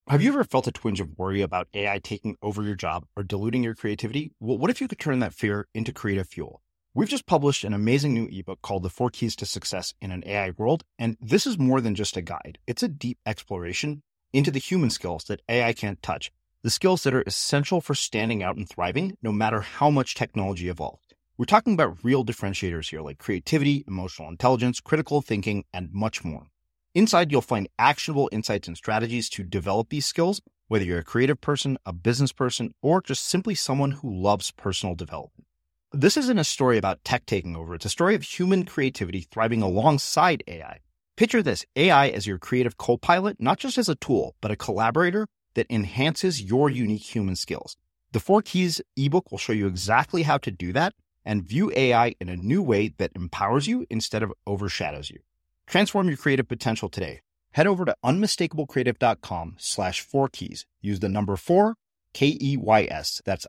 Have you ever felt a twinge of worry about AI taking over your job or diluting your creativity? Well, what if you could turn that fear into creative fuel? We've just published an amazing new ebook called The 4 Keys to Success in an AI World, and this is more than just a guide. It's a deep exploration into the human skills that AI can't touch, the skills that are essential for standing out and thriving, no matter how much technology evolves. We're talking about real differentiators here, like creativity, emotional intelligence, critical thinking, and much more. Inside, you'll find actionable insights and strategies to develop these skills, whether you're a creative person, a business person, or just simply someone who loves personal development. This isn't a story about tech taking over. It's a story of human creativity thriving alongside AI. Picture this, AI as your creative co-pilot, not just as a tool, but a collaborator that enhances your unique human skills. The 4 Keys ebook will show you exactly how to do that and view AI in a new way that empowers you instead of overshadows you. Transform your creative potential today. Head over to unmistakablecreative.com/4keys. Use the number 4, KEYS. That's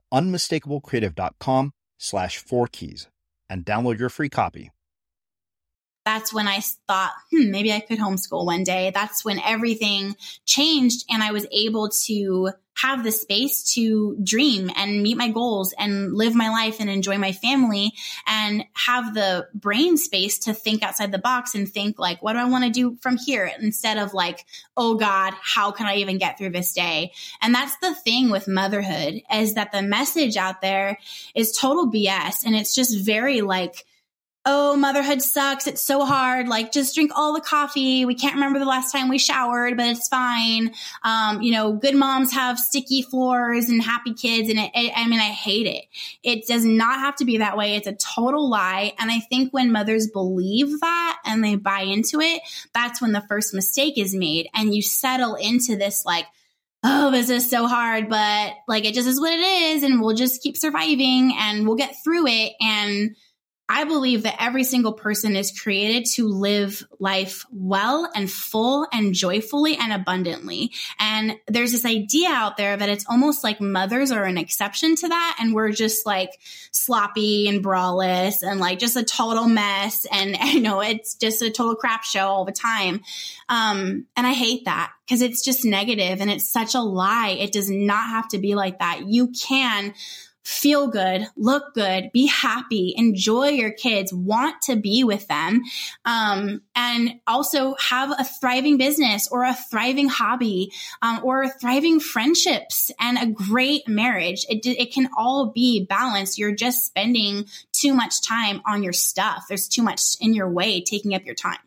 unmistakablecreative.com/4keys and download your free copy. That's when I thought, maybe I could homeschool one day. That's when everything changed and I was able to have the space to dream and meet my goals and live my life and enjoy my family and have the brain space to think outside the box and think like, what do I want to do from here? Instead of like, oh God, how can I even get through this day? And that's the thing with motherhood, is that the message out there is total BS. And it's just very like, oh, motherhood sucks. It's so hard. Like, just drink all the coffee. We can't remember the last time we showered, but it's fine. Good moms have sticky floors and happy kids. And I hate it. It does not have to be that way. It's a total lie. And I think when mothers believe that and they buy into it, that's when the first mistake is made. And you settle into this like, oh, this is so hard, but like, it just is what it is. And we'll just keep surviving and we'll get through it. And I believe that every single person is created to live life well and full and joyfully and abundantly. And there's this idea out there that it's almost like mothers are an exception to that. And we're just like sloppy and braless and like just a total mess. And it's just a total crap show all the time. And I hate that because it's just negative and it's such a lie. It does not have to be like that. You can feel good, look good, be happy, enjoy your kids, want to be with them, and also have a thriving business or a thriving hobby, or thriving friendships and a great marriage. It can all be balanced. You're just spending too much time on your stuff. There's too much in your way taking up your time.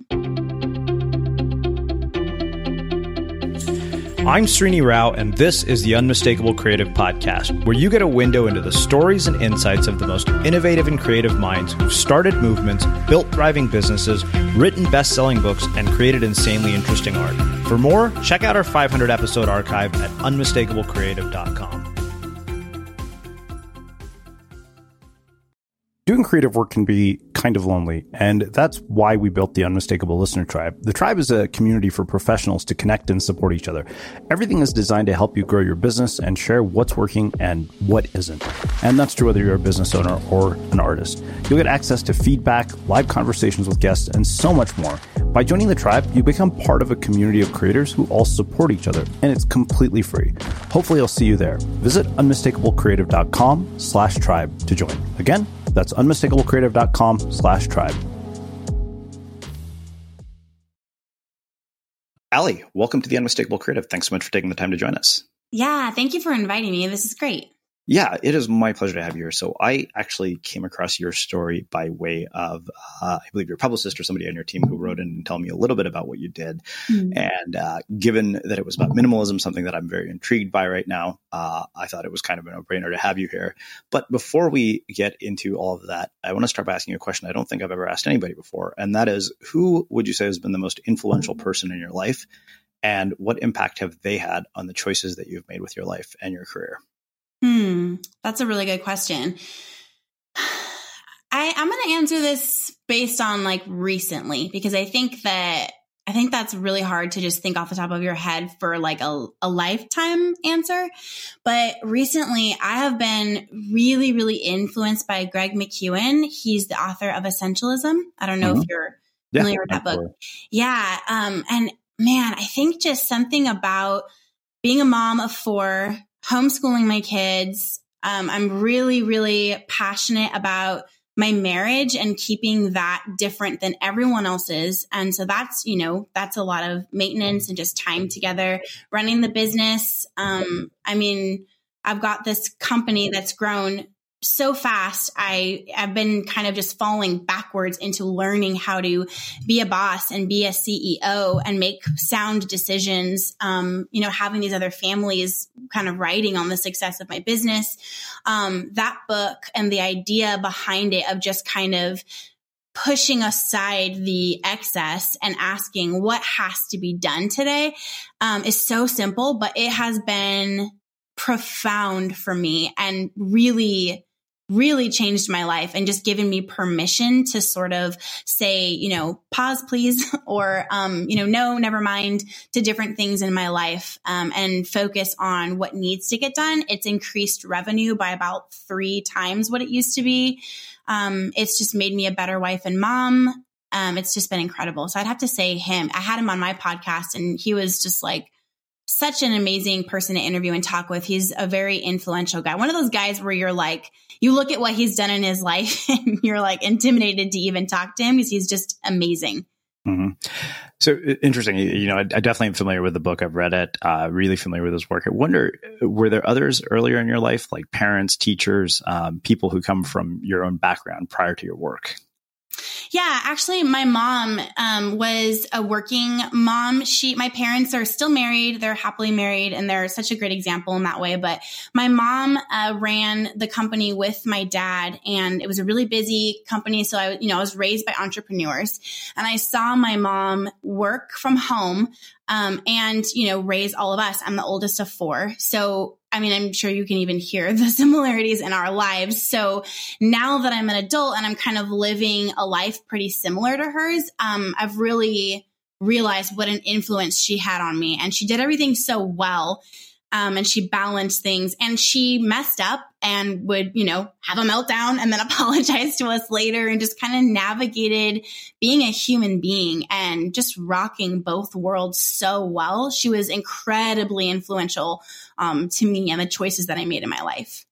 I'm Srini Rao, and this is the Unmistakable Creative Podcast, where you get a window into the stories and insights of the most innovative and creative minds who've started movements, built thriving businesses, written best-selling books, and created insanely interesting art. For more, check out our 500-episode archive at unmistakablecreative.com. Doing creative work can be kind of lonely, and that's why we built the Unmistakable Listener Tribe. The tribe is a community for professionals to connect and support each other. Everything is designed to help you grow your business and share what's working and what isn't. And that's true whether you're a business owner or an artist. You'll get access to feedback, live conversations with guests, and so much more. By joining the tribe, you become part of a community of creators who all support each other, and it's completely free. Hopefully I'll see you there. Visit unmistakablecreative.com/tribe to join. Again, that's unmistakablecreative.com/tribe. Allie, welcome to the Unmistakable Creative. Thanks so much for taking the time to join us. Yeah, thank you for inviting me. This is great. Yeah, it is my pleasure to have you here. So I actually came across your story by way of, I believe your publicist or somebody on your team who wrote in and told me a little bit about what you did. Mm-hmm. And given that it was about minimalism, something that I'm very intrigued by right now, I thought it was kind of a no-brainer to have you here. But before we get into all of that, I want to start by asking you a question I don't think I've ever asked anybody before. And that is, who would you say has been the most influential person in your life? And what impact have they had on the choices that you've made with your life and your career? That's a really good question. I'm going to answer this based on like recently, because I think that's really hard to just think off the top of your head for like a lifetime answer. But recently I have been really, really influenced by Greg McKeown. He's the author of Essentialism. I don't know if you're familiar with that book. Yeah. And man, I think just something about being a mom of 4, homeschooling my kids. I'm really, really passionate about my marriage and keeping that different than everyone else's. And so that's, that's a lot of maintenance and just time together, running the business. I've got this company that's grown so fast. I've been kind of just falling backwards into learning how to be a boss and be a CEO and make sound decisions. Having these other families kind of riding on the success of my business. That book and the idea behind it of just kind of pushing aside the excess and asking what has to be done today, is so simple, but it has been profound for me and really, really changed my life and just given me permission to sort of say, pause, please, or, no, never mind, to different things in my life, and focus on what needs to get done. It's increased revenue by about 3 times what it used to be. It's just made me a better wife and mom. It's just been incredible. So I'd have to say I had him on my podcast, and he was just like such an amazing person to interview and talk with. He's a very influential guy. One of those guys where you're like, you look at what he's done in his life and you're like intimidated to even talk to him because he's just amazing. Mm-hmm. So interesting. I definitely am familiar with the book. I've read it, really familiar with his work. I wonder, were there others earlier in your life, like parents, teachers, people who come from your own background prior to your work? Yeah, actually, my mom was a working mom. My parents are still married. They're happily married, and they're such a great example in that way. But my mom ran the company with my dad, and it was a really busy company. So I was raised by entrepreneurs, and I saw my mom work from home and raise all of us. I'm the oldest of 4. So I'm sure you can even hear the similarities in our lives. So now that I'm an adult and I'm kind of living a life pretty similar to hers, I've really realized what an influence she had on me. And she did everything so well. And she balanced things, and she messed up and would, have a meltdown and then apologize to us later, and just kind of navigated being a human being and just rocking both worlds so well. She was incredibly influential to me and the choices that I made in my life.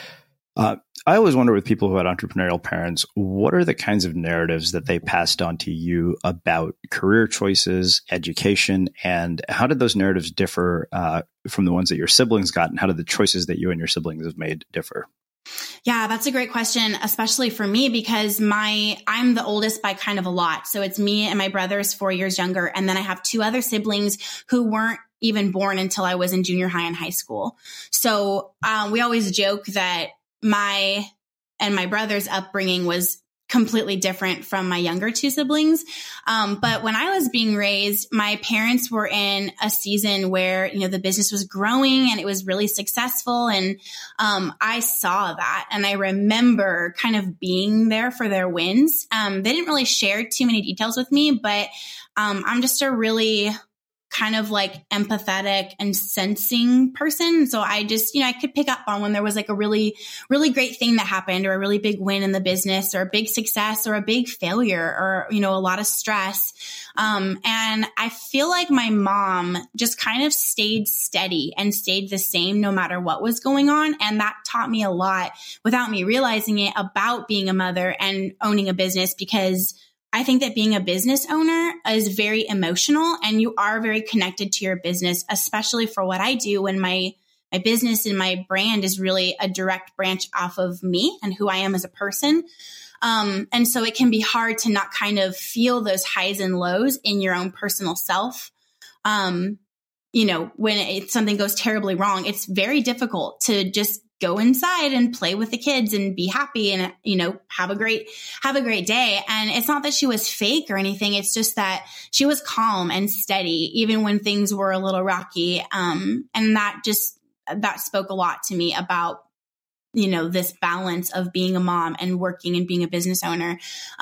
I always wonder with people who had entrepreneurial parents, what are the kinds of narratives that they passed on to you about career choices, education, and how did those narratives differ from the ones that your siblings got, and how did the choices that you and your siblings have made differ? Yeah, that's a great question, especially for me, because I'm the oldest by kind of a lot. So it's me and my brother's 4 years younger. And then I have 2 other siblings who weren't even born until I was in junior high and high school. So we always joke that my brother's upbringing was completely different from my younger 2 siblings. But when I was being raised, my parents were in a season where, the business was growing and it was really successful. And I saw that, and I remember kind of being there for their wins. They didn't really share too many details with me, but I'm just a really kind of like empathetic and sensing person. So I just, I could pick up on when there was like a really, really great thing that happened, or a really big win in the business, or a big success, or a big failure, or, a lot of stress. And I feel like my mom just kind of stayed steady and stayed the same no matter what was going on. And that taught me a lot without me realizing it about being a mother and owning a business, because I think that being a business owner is very emotional, and you are very connected to your business, especially for what I do, when my business and my brand is really a direct branch off of me and who I am as a person. And so it can be hard to not kind of feel those highs and lows in your own personal self. When something goes terribly wrong, it's very difficult to just go inside and play with the kids and be happy and, have a great day. And it's not that she was fake or anything. It's just that she was calm and steady, even when things were a little rocky. And that spoke a lot to me about, this balance of being a mom and working and being a business owner.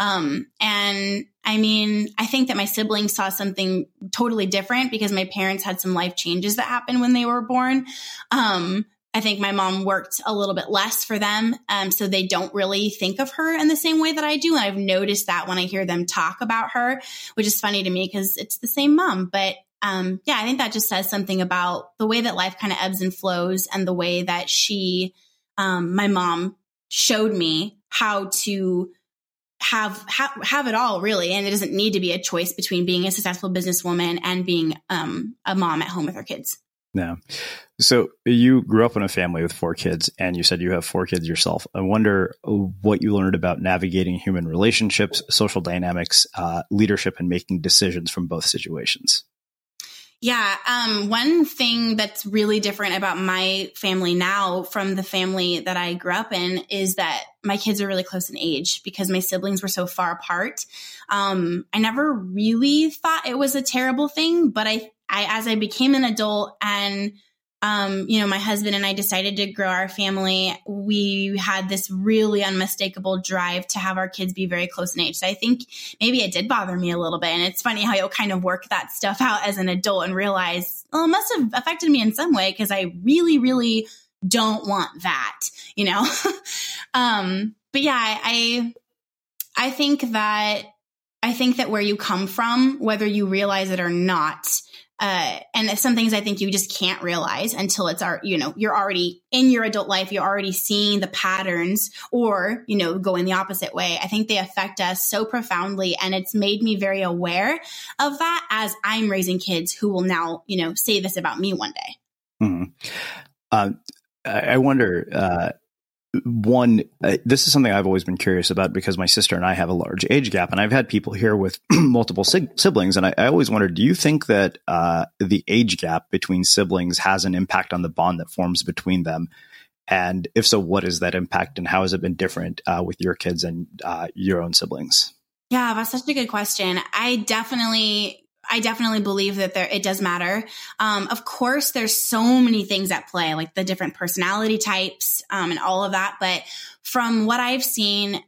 And I think that my siblings saw something totally different, because my parents had some life changes that happened when they were born. I think my mom worked a little bit less for them. So they don't really think of her in the same way that I do. And I've noticed that when I hear them talk about her, which is funny to me because it's the same mom. But I think that just says something about the way that life kind of ebbs and flows, and the way that my mom showed me how to have it all, really. And it doesn't need to be a choice between being a successful businesswoman and being a mom at home with her kids. Yeah. So you grew up in a family with 4 kids, and you said you have 4 kids yourself. I wonder what you learned about navigating human relationships, social dynamics, leadership, and making decisions from both situations. Yeah. One thing that's really different about my family now from the family that I grew up in is that my kids are really close in age because my siblings were so far apart. I never really thought it was a terrible thing, but I as I became an adult and my husband and I decided to grow our family, we had this really unmistakable drive to have our kids be very close in age. So I think maybe it did bother me a little bit. And it's funny how you'll kind of work that stuff out as an adult and realize, well, it must have affected me in some way because I really, really don't want that, But yeah, I think that where you come from, whether you realize it or not, and some things I think you just can't realize until it's you're already in your adult life, you're already seeing the patterns or, going the opposite way. I think they affect us so profoundly, and it's made me very aware of that as I'm raising kids who will now, say this about me one day. Mm-hmm. I wonder, this is something I've always been curious about because my sister and I have a large age gap, and I've had people here with multiple siblings. And I always wondered, do you think that the age gap between siblings has an impact on the bond that forms between them? And if so, what is that impact, and how has it been different with your kids and your own siblings? Yeah, that's such a good question. I definitely believe that it does matter. Of course, there's so many things at play, like the different personality types and all of that. But from what I've seen,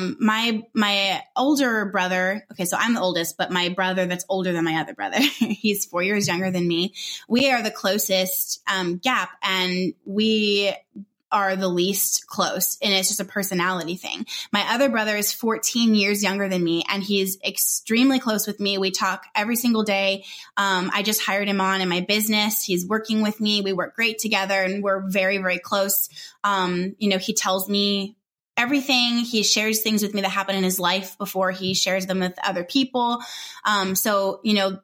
my older brother, okay, so I'm the oldest, but my brother that's older than my other brother, he's 4 years younger than me. We are the closest gap, and we are the least close, and it's just a personality thing. My other brother is 14 years younger than me, and he's extremely close with me. We talk every single day. I just hired him on in my business. He's working with me. We work great together, and we're very, very close. He tells me everything. He shares things with me that happen in his life before he shares them with other people. So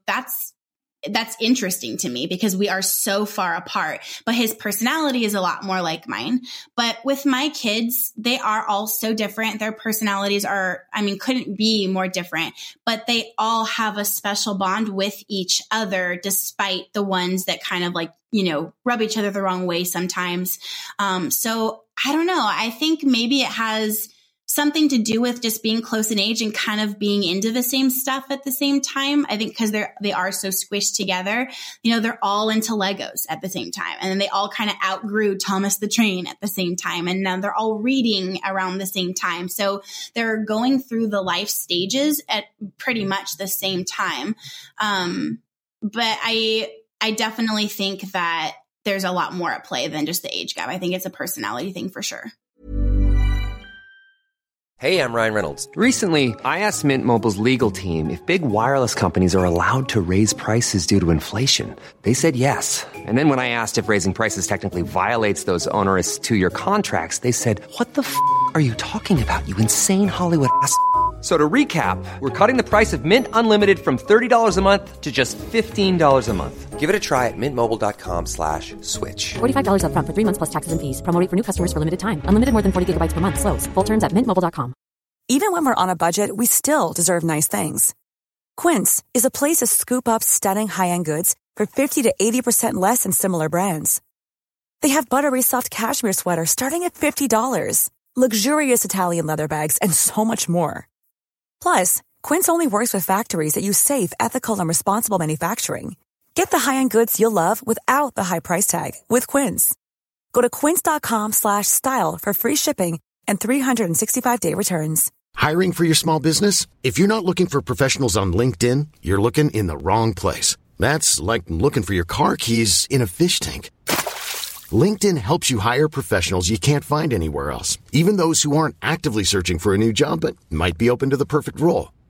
that's interesting to me because we are so far apart, but his personality is a lot more like mine. But with my kids, they are all so different. Their personalities couldn't be more different, but they all have a special bond with each other, despite the ones that kind of rub each other the wrong way sometimes. So I don't know. I think maybe it has something to do with just being close in age and kind of being into the same stuff at the same time. I think because they are so squished together, they're all into Legos at the same time. And then they all kind of outgrew Thomas the Train at the same time. And now they're all reading around the same time. So they're going through the life stages at pretty much the same time. But I definitely think that there's a lot more at play than just the age gap. I think it's a personality thing for sure. Hey, I'm Ryan Reynolds. Recently, I asked Mint Mobile's legal team if big wireless companies are allowed to raise prices due to inflation. They said yes. And then when I asked if raising prices technically violates those onerous 2-year contracts, they said, "What the f*** are you talking about, you insane Hollywood ass?" So to recap, we're cutting the price of Mint Unlimited from $30 a month to just $15 a month. Give it a try at mintmobile.com/switch. $45 up front for 3 months plus taxes and fees. Promo rate for new customers for limited time. Unlimited more than 40 gigabytes per month. Slows full terms at mintmobile.com. Even when we're on a budget, we still deserve nice things. Quince is a place to scoop up stunning high-end goods for 50 to 80% less than similar brands. They have buttery soft cashmere sweaters starting at $50, luxurious Italian leather bags, and so much more. Plus, Quince only works with factories that use safe, ethical, and responsible manufacturing. Get the high-end goods you'll love without the high price tag with Quince. Go to quince.com/style for free shipping and 365-day returns. Hiring for your small business? If you're not looking for professionals on LinkedIn, you're looking in the wrong place. That's like looking for your car keys in a fish tank. LinkedIn helps you hire professionals you can't find anywhere else, even those who aren't actively searching for a new job but might be open to the perfect role.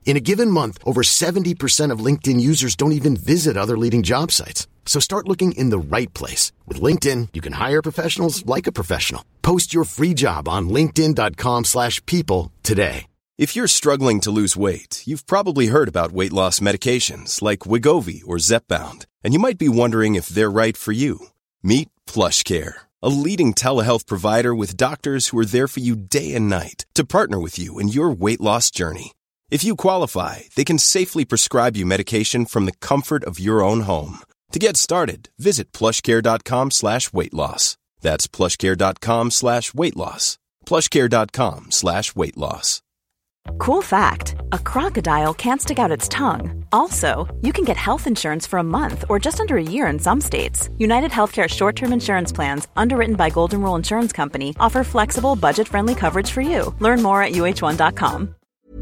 In a given month, over 70% of LinkedIn users don't even visit other leading job sites. So start looking in the right place. With LinkedIn, you can hire professionals like a professional. Post your free job on linkedin.com/people today. If you're struggling to lose weight, you've probably heard about weight loss medications like Wegovy or Zepbound, and you might be wondering if they're right for you. Meet PlushCare, a leading telehealth provider with doctors who are there for you day and night to partner with you in your weight loss journey. If you qualify, they can safely prescribe you medication from the comfort of your own home. To get started, visit plushcare.com/weightloss. That's plushcare.com/weightloss. plushcare.com/weightloss. Cool fact, a crocodile can't stick out its tongue. Also, you can get health insurance for a month or just under a year in some states. United Healthcare short-term insurance plans, underwritten by Golden Rule Insurance Company, offer flexible, budget-friendly coverage for you. Learn more at uh1.com.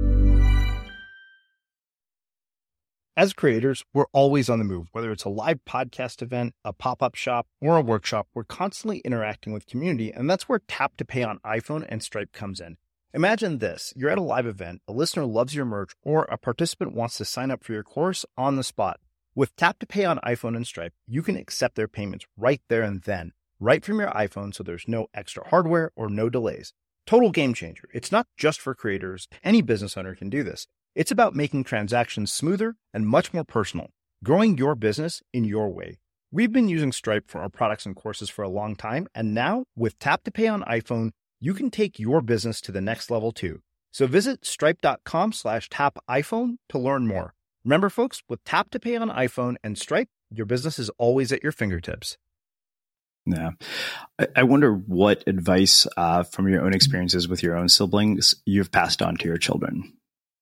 As creators, we're always on the move. Whether it's a live podcast event, a pop-up shop, or a workshop, we're constantly interacting with community, and that's where Tap to Pay on iPhone and Stripe comes in. Imagine this. You're at a live event, a listener loves your merch, or a participant wants to sign up for your course on the spot. With Tap to Pay on iPhone and Stripe, you can accept their payments right there and then, right from your iPhone, so there's no extra hardware or no delays. Total game changer. It's not just for creators. Any business owner can do this. It's about making transactions smoother and much more personal, growing your business in your way. We've been using Stripe for our products and courses for a long time, and now with Tap to Pay on iPhone, you can take your business to the next level too. So visit stripe.com/tapiphone to learn more. Remember, folks, with Tap to Pay on iPhone and Stripe, your business is always at your fingertips. Yeah. I wonder what advice from your own experiences with your own siblings you've passed on to your children.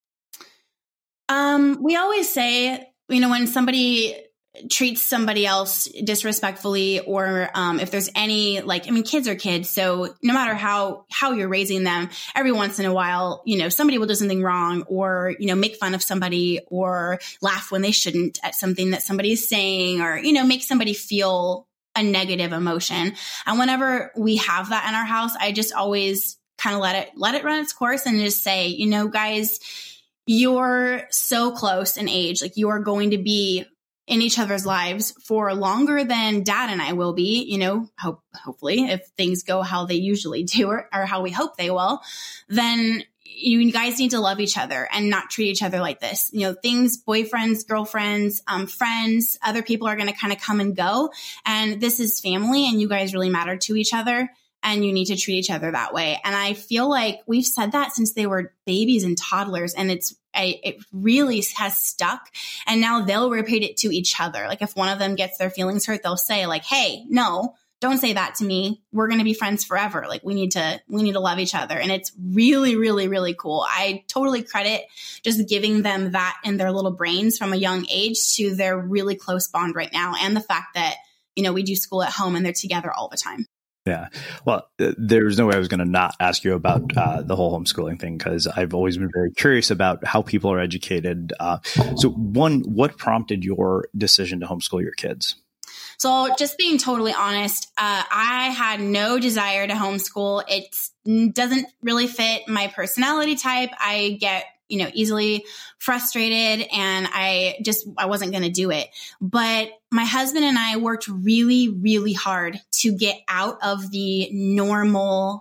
We always say, when somebody treats somebody else disrespectfully, or if there's any, kids are kids. So no matter how you're raising them, every once in a while, somebody will do something wrong, or, make fun of somebody, or laugh when they shouldn't at something that somebody is saying, or, make somebody feel a negative emotion. And whenever we have that in our house, I just always kind of let it run its course and just say, guys, you're so close in age. Like, you are going to be in each other's lives for longer than Dad and I will be, hopefully, if things go how they usually do, or how we hope they will, then you guys need to love each other and not treat each other like this. Things, boyfriends, girlfriends, friends, other people are going to kind of come and go. And this is family, and you guys really matter to each other. And you need to treat each other that way. And I feel like we've said that since they were babies and toddlers, and it really has stuck. And now they'll repeat it to each other. Like, if one of them gets their feelings hurt, they'll say, like, hey, no, don't say that to me. We're going to be friends forever. Like, we need to love each other. And it's really, really, really cool. I totally credit just giving them that in their little brains from a young age to their really close bond right now. And the fact that, we do school at home and they're together all the time. Yeah. Well, there's no way I was going to not ask you about the whole homeschooling thing, because I've always been very curious about how people are educated. So one, what prompted your decision to homeschool your kids? So just being totally honest, I had no desire to homeschool. It doesn't really fit my personality type. I get easily frustrated, and I wasn't going to do it. But my husband and I worked really, really hard to get out of the normal,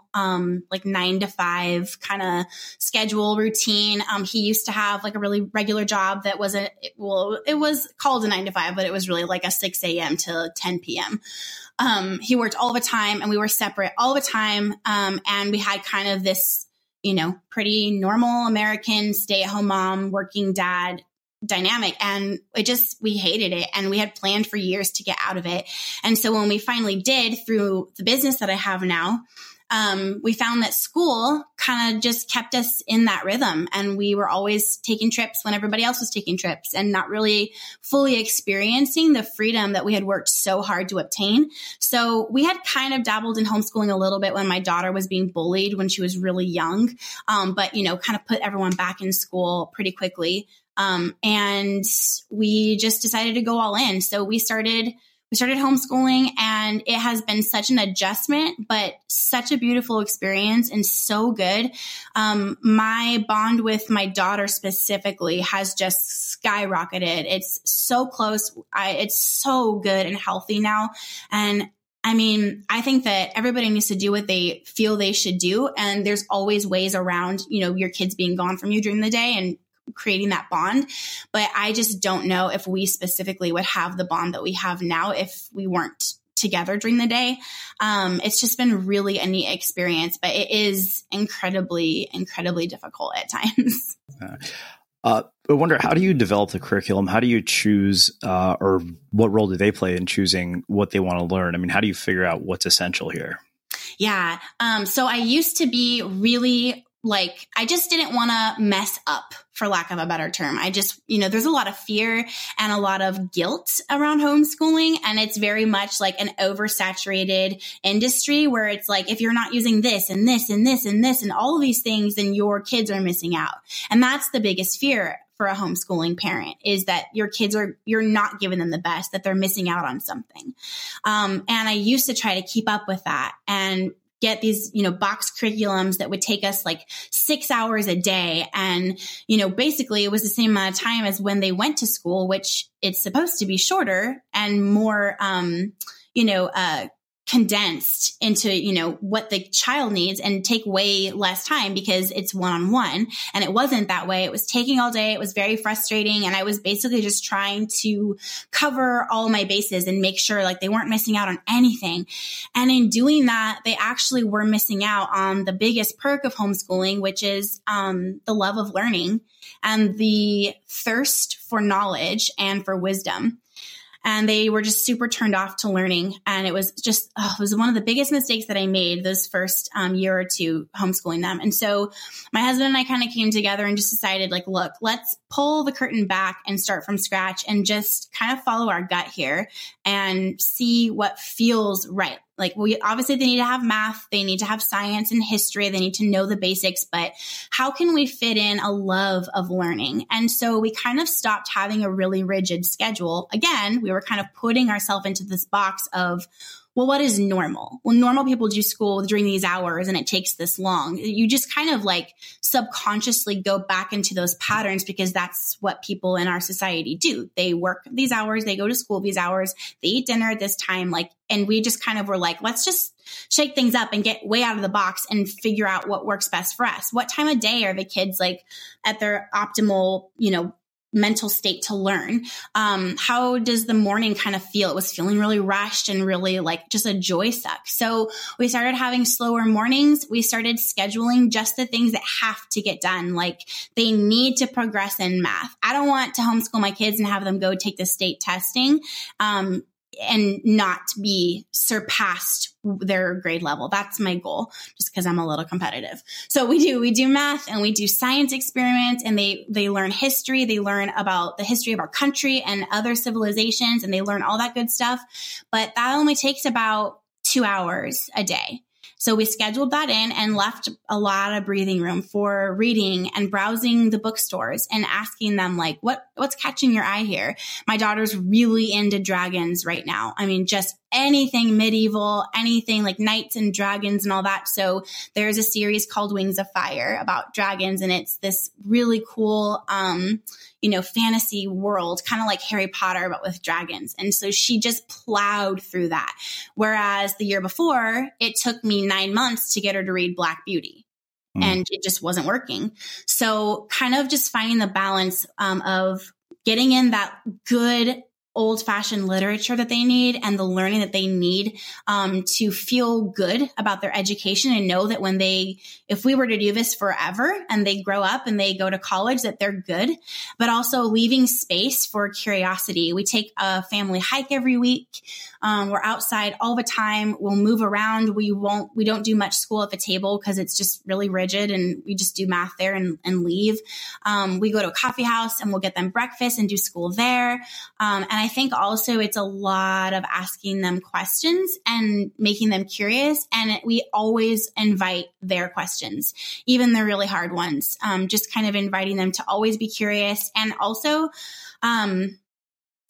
9-to-5 kind of schedule routine. He used to have a really regular job that wasn't, it was called a 9-to-5, but it was really like a 6 a.m. to 10 p.m. He worked all the time, and we were separate all the time. And we had kind of this, pretty normal American stay-at-home mom, working dad dynamic. And we hated it. And we had planned for years to get out of it. And so when we finally did, through the business that I have now, we found that school kind of just kept us in that rhythm. And we were always taking trips when everybody else was taking trips, and not really fully experiencing the freedom that we had worked so hard to obtain. So we had kind of dabbled in homeschooling a little bit when my daughter was being bullied when she was really young. But kind of put everyone back in school pretty quickly. And we just decided to go all in. So we started we started homeschooling, and it has been such an adjustment, but such a beautiful experience and so good. My bond with my daughter specifically has just skyrocketed. It's so close. It's so good and healthy now. And I mean, I think that everybody needs to do what they feel they should do. And there's always ways around, your kids being gone from you during the day and creating that bond. But I just don't know if we specifically would have the bond that we have now if we weren't together during the day. It's just been really a neat experience, but it is incredibly, incredibly difficult at times. I wonder, how do you develop the curriculum? How do you choose, or what role do they play in choosing what they want to learn? I mean, how do you figure out what's essential here? Yeah. So I used to be really I just didn't want to mess up, for lack of a better term. I just, there's a lot of fear and a lot of guilt around homeschooling. And it's very much like an oversaturated industry where it's like, if you're not using this and this and this and this and all of these things, then your kids are missing out. And that's the biggest fear for a homeschooling parent, is that your kids you're not giving them the best, that they're missing out on something. And I used to try to keep up with that and get these, box curriculums that would take us 6 hours a day. And, basically it was the same amount of time as when they went to school, which it's supposed to be shorter and more, condensed into, what the child needs and take way less time because it's one-on-one. And it wasn't that way. It was taking all day. It was very frustrating. And I was basically just trying to cover all my bases and make sure they weren't missing out on anything. And in doing that, they actually were missing out on the biggest perk of homeschooling, which is the love of learning and the thirst for knowledge and for wisdom. And they were just super turned off to learning. And it was just, it was one of the biggest mistakes that I made those first year or two homeschooling them. And so my husband and I kind of came together and just decided look, let's pull the curtain back and start from scratch and just kind of follow our gut here and see what feels right. Obviously they need to have math, they need to have science and history, they need to know the basics, but how can we fit in a love of learning? And so we kind of stopped having a really rigid schedule. Again, we were kind of putting ourselves into this box of, well, what is normal? Well, normal people do school during these hours and it takes this long. You just kind of subconsciously go back into those patterns because that's what people in our society do. They work these hours, they go to school these hours, they eat dinner at this time. And we just kind of were let's just shake things up and get way out of the box and figure out what works best for us. What time of day are the kids at their optimal, mental state to learn? How does the morning kind of feel? It was feeling really rushed and really just a joy suck. So we started having slower mornings. We started scheduling just the things that have to get done. They need to progress in math. I don't want to homeschool my kids and have them go take the state testing, and not be surpassed their grade level. That's my goal, just because I'm a little competitive. So we do math and we do science experiments, and they learn history. They learn about the history of our country and other civilizations, and they learn all that good stuff. But that only takes about 2 hours a day. So we scheduled that in and left a lot of breathing room for reading and browsing the bookstores and asking them what's catching your eye here? My daughter's really into dragons right now. I mean, just anything medieval, anything knights and dragons and all that. So there's a series called Wings of Fire about dragons, and it's this really cool, fantasy world, kind of like Harry Potter, but with dragons. And so she just plowed through that. Whereas the year before, it took me 9 months to get her to read Black Beauty. And it just wasn't working. So kind of just finding the balance of getting in that good old-fashioned literature that they need and the learning that they need to feel good about their education and know that if we were to do this forever and they grow up and they go to college, that they're good, but also leaving space for curiosity. We take a family hike every week. We're outside all the time. We'll move around. We don't do much school at the table because it's just really rigid, and we just do math there and leave. We go to a coffee house and we'll get them breakfast and do school there. And I think also it's a lot of asking them questions and making them curious. And we always invite their questions, even the really hard ones, just kind of inviting them to always be curious. And also,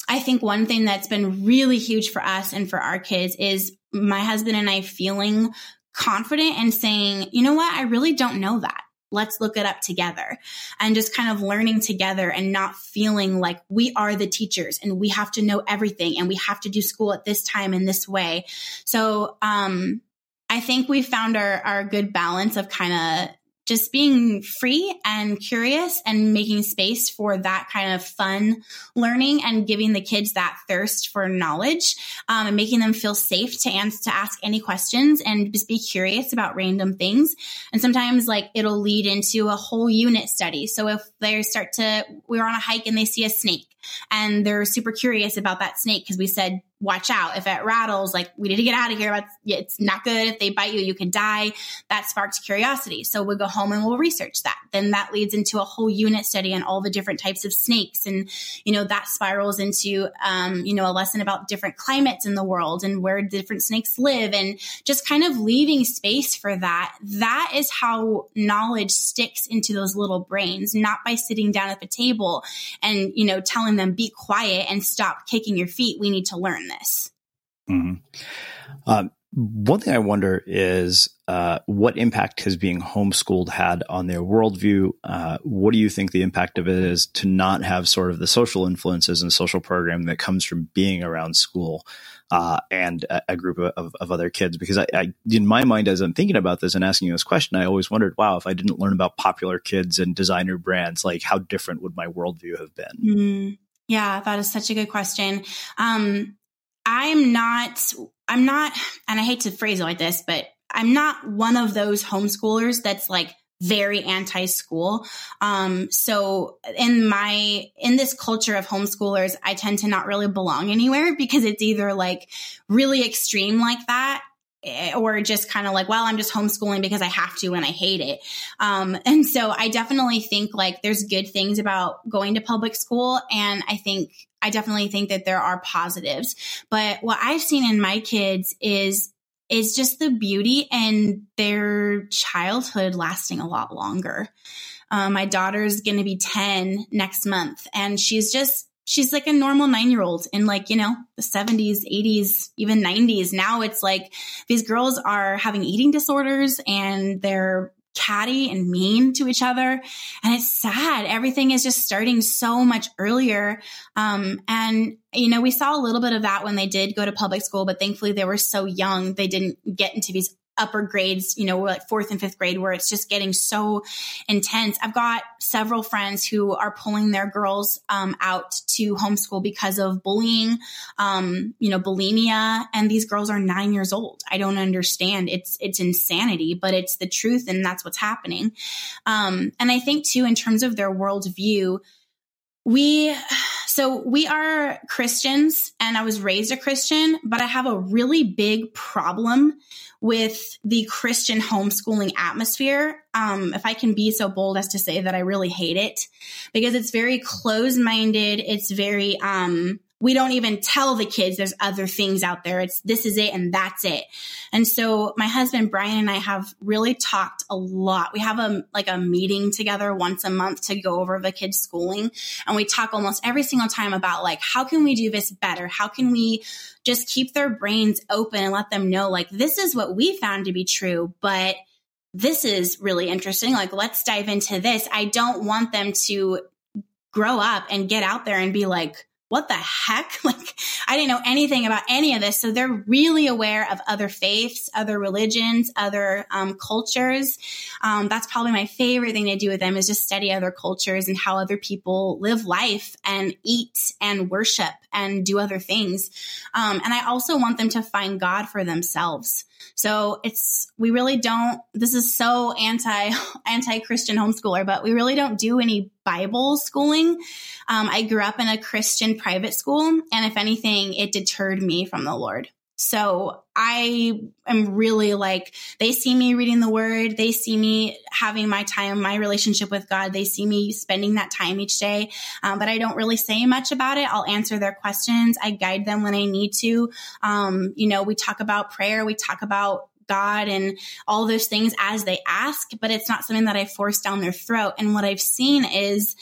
I think one thing that's been really huge for us and for our kids is my husband and I feeling confident and saying, you know what, I really don't know that. Let's look it up together, and just kind of learning together and not feeling like we are the teachers and we have to know everything and we have to do school at this time in this way. So I think we found our good balance of kind of just being free and curious and making space for that kind of fun learning and giving the kids that thirst for knowledge, and making them feel safe to ask any questions and just be curious about random things. And sometimes like it'll lead into a whole unit study. So if we're on a hike and they see a snake and they're super curious about that snake because we said, watch out. If it rattles, like we need to get out of here. It's not good. If they bite you, you could die. That sparks curiosity. So we'll go home and we'll research that. Then that leads into a whole unit study on all the different types of snakes. And, that spirals into, a lesson about different climates in the world and where different snakes live, and just kind of leaving space for that. That is how knowledge sticks into those little brains, not by sitting down at the table and, telling them be quiet and stop kicking your feet. We need to learn this. Mm-hmm. One thing I wonder is what impact has being homeschooled had on their worldview? What do you think the impact of it is to not have sort of the social influences and social program that comes from being around school and a group of other kids? Because I, in my mind, as I'm thinking about this and asking you this question, I always wondered, wow, if I didn't learn about popular kids and designer brands, like how different would my worldview have been? Mm-hmm. Yeah, that is such a good question. I'm not, and I hate to phrase it like this, but I'm not one of those homeschoolers that's like very anti-school. So in this culture of homeschoolers, I tend to not really belong anywhere because it's either like really extreme like that, or just kind of like, well, I'm just homeschooling because I have to and I hate it. And so I definitely think like there's good things about going to public school. And I definitely think that there are positives. But what I've seen in my kids is just the beauty and their childhood lasting a lot longer. My daughter's going to be 10 next month, and she's like a normal 9-year-old in like, the 70s, 80s, even 90s. Now it's like these girls are having eating disorders and they're catty and mean to each other. And it's sad. Everything is just starting so much earlier. And we saw a little bit of that when they did go to public school, but thankfully they were so young. They didn't get into these upper grades, like 4th and 5th grade, where it's just getting so intense. I've got several friends who are pulling their girls out to homeschool because of bullying, bulimia, and these girls are 9 years old. I don't understand. It's insanity, but it's the truth, and that's what's happening. And I think too, in terms of their worldview, we are Christians, and I was raised a Christian, but I have a really big problem with the Christian homeschooling atmosphere. If I can be so bold as to say that I really hate it, because it's very closed-minded. It's very, we don't even tell the kids there's other things out there. This is it and that's it. And so my husband, Brian, and I have really talked a lot. We have a meeting together once a month to go over the kids' schooling. And we talk almost every single time about like, how can we do this better? How can we just keep their brains open and let them know, like, this is what we found to be true, but this is really interesting. Like, let's dive into this. I don't want them to grow up and get out there and be like, what the heck? Like, I didn't know anything about any of this. So they're really aware of other faiths, other religions, other cultures. That's probably my favorite thing to do with them, is just study other cultures and how other people live life and eat and worship and do other things. And I also want them to find God for themselves. So we really don't, this is so anti-Christian homeschooler, but we really don't do any Bible schooling. I grew up in a Christian private school, and if anything, it deterred me from the Lord. So I am really like, they see me reading the word. They see me having my time, my relationship with God. They see me spending that time each day. But I don't really say much about it. I'll answer their questions. I guide them when I need to. We talk about prayer. We talk about God and all those things as they ask, but it's not something that I force down their throat. And what I've seen is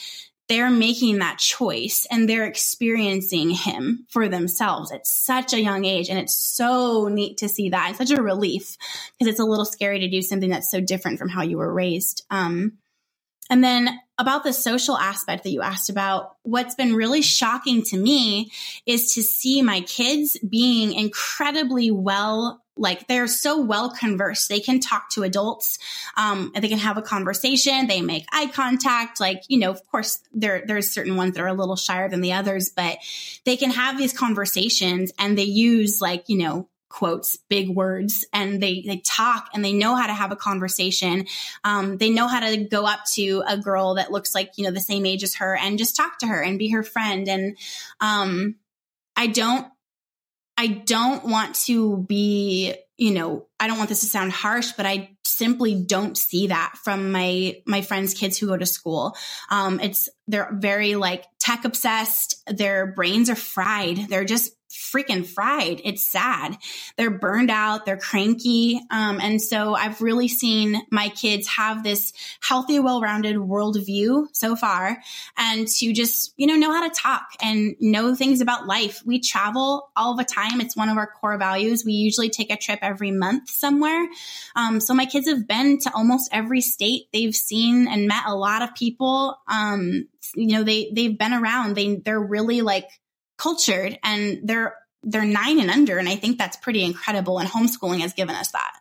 they're making that choice and they're experiencing him for themselves at such a young age. And it's so neat to see that. It's such a relief because it's a little scary to do something that's so different from how you were raised. And then about the social aspect that you asked about, what's been really shocking to me is to see my kids being incredibly they're so well conversed. They can talk to adults. They can have a conversation. They make eye contact. Of course, there's certain ones that are a little shyer than the others, but they can have these conversations and they use quotes, big words, and they talk and they know how to have a conversation. They know how to go up to a girl that looks like, the same age as her and just talk to her and be her friend. And I don't want to be, I don't want this to sound harsh, but I simply don't see that from my friends' kids who go to school. They're very tech obsessed. Their brains are fried. They're just freaking fried. It's sad. They're burned out. They're cranky. And so I've really seen my kids have this healthy, well-rounded worldview so far, and to just, know how to talk and know things about life. We travel all the time. It's one of our core values. We usually take a trip every month somewhere. So my kids have been to almost every state. They've seen and met a lot of people. They've been around. They're really cultured, and they're 9 and under. And I think that's pretty incredible. And homeschooling has given us that.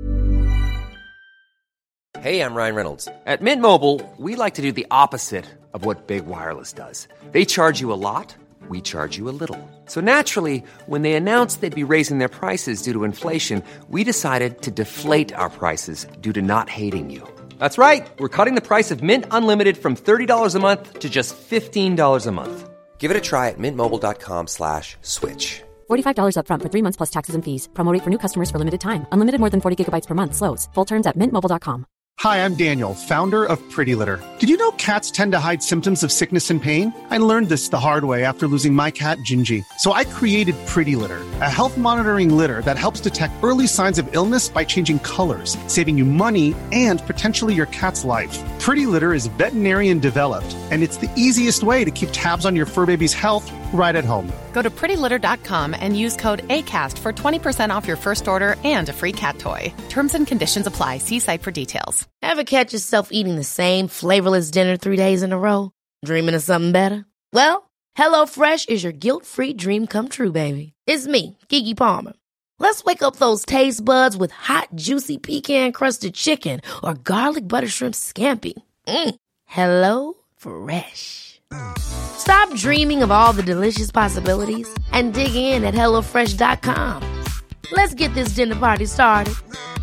Hey, I'm Ryan Reynolds. At Mint Mobile, we like to do the opposite of what Big Wireless does. They charge you a lot. We charge you a little. So naturally, when they announced they'd be raising their prices due to inflation, we decided to deflate our prices due to not hating you. That's right. We're cutting the price of Mint Unlimited from $30 a month to just $15 a month. Give it a try at mintmobile.com/switch. $45 up front for 3 months plus taxes and fees. Promo rate for new customers for limited time. Unlimited more than 40 gigabytes per month. Slows full terms at mintmobile.com. Hi, I'm Daniel, founder of Pretty Litter. Did you know cats tend to hide symptoms of sickness and pain? I learned this the hard way after losing my cat, Gingy. So I created Pretty Litter, a health monitoring litter that helps detect early signs of illness by changing colors, saving you money and potentially your cat's life. Pretty Litter is veterinarian developed, and it's the easiest way to keep tabs on your fur baby's health right at home. Go to prettylitter.com and use code ACAST for 20% off your first order and a free cat toy. Terms and conditions apply. See site for details. Ever catch yourself eating the same flavorless dinner 3 days in a row? Dreaming of something better? Well, HelloFresh is your guilt-free dream come true, baby. It's me, Keke Palmer. Let's wake up those taste buds with hot, juicy pecan-crusted chicken or garlic butter shrimp scampi. HelloFresh. Stop dreaming of all the delicious possibilities and dig in at HelloFresh.com. Let's get this dinner party started.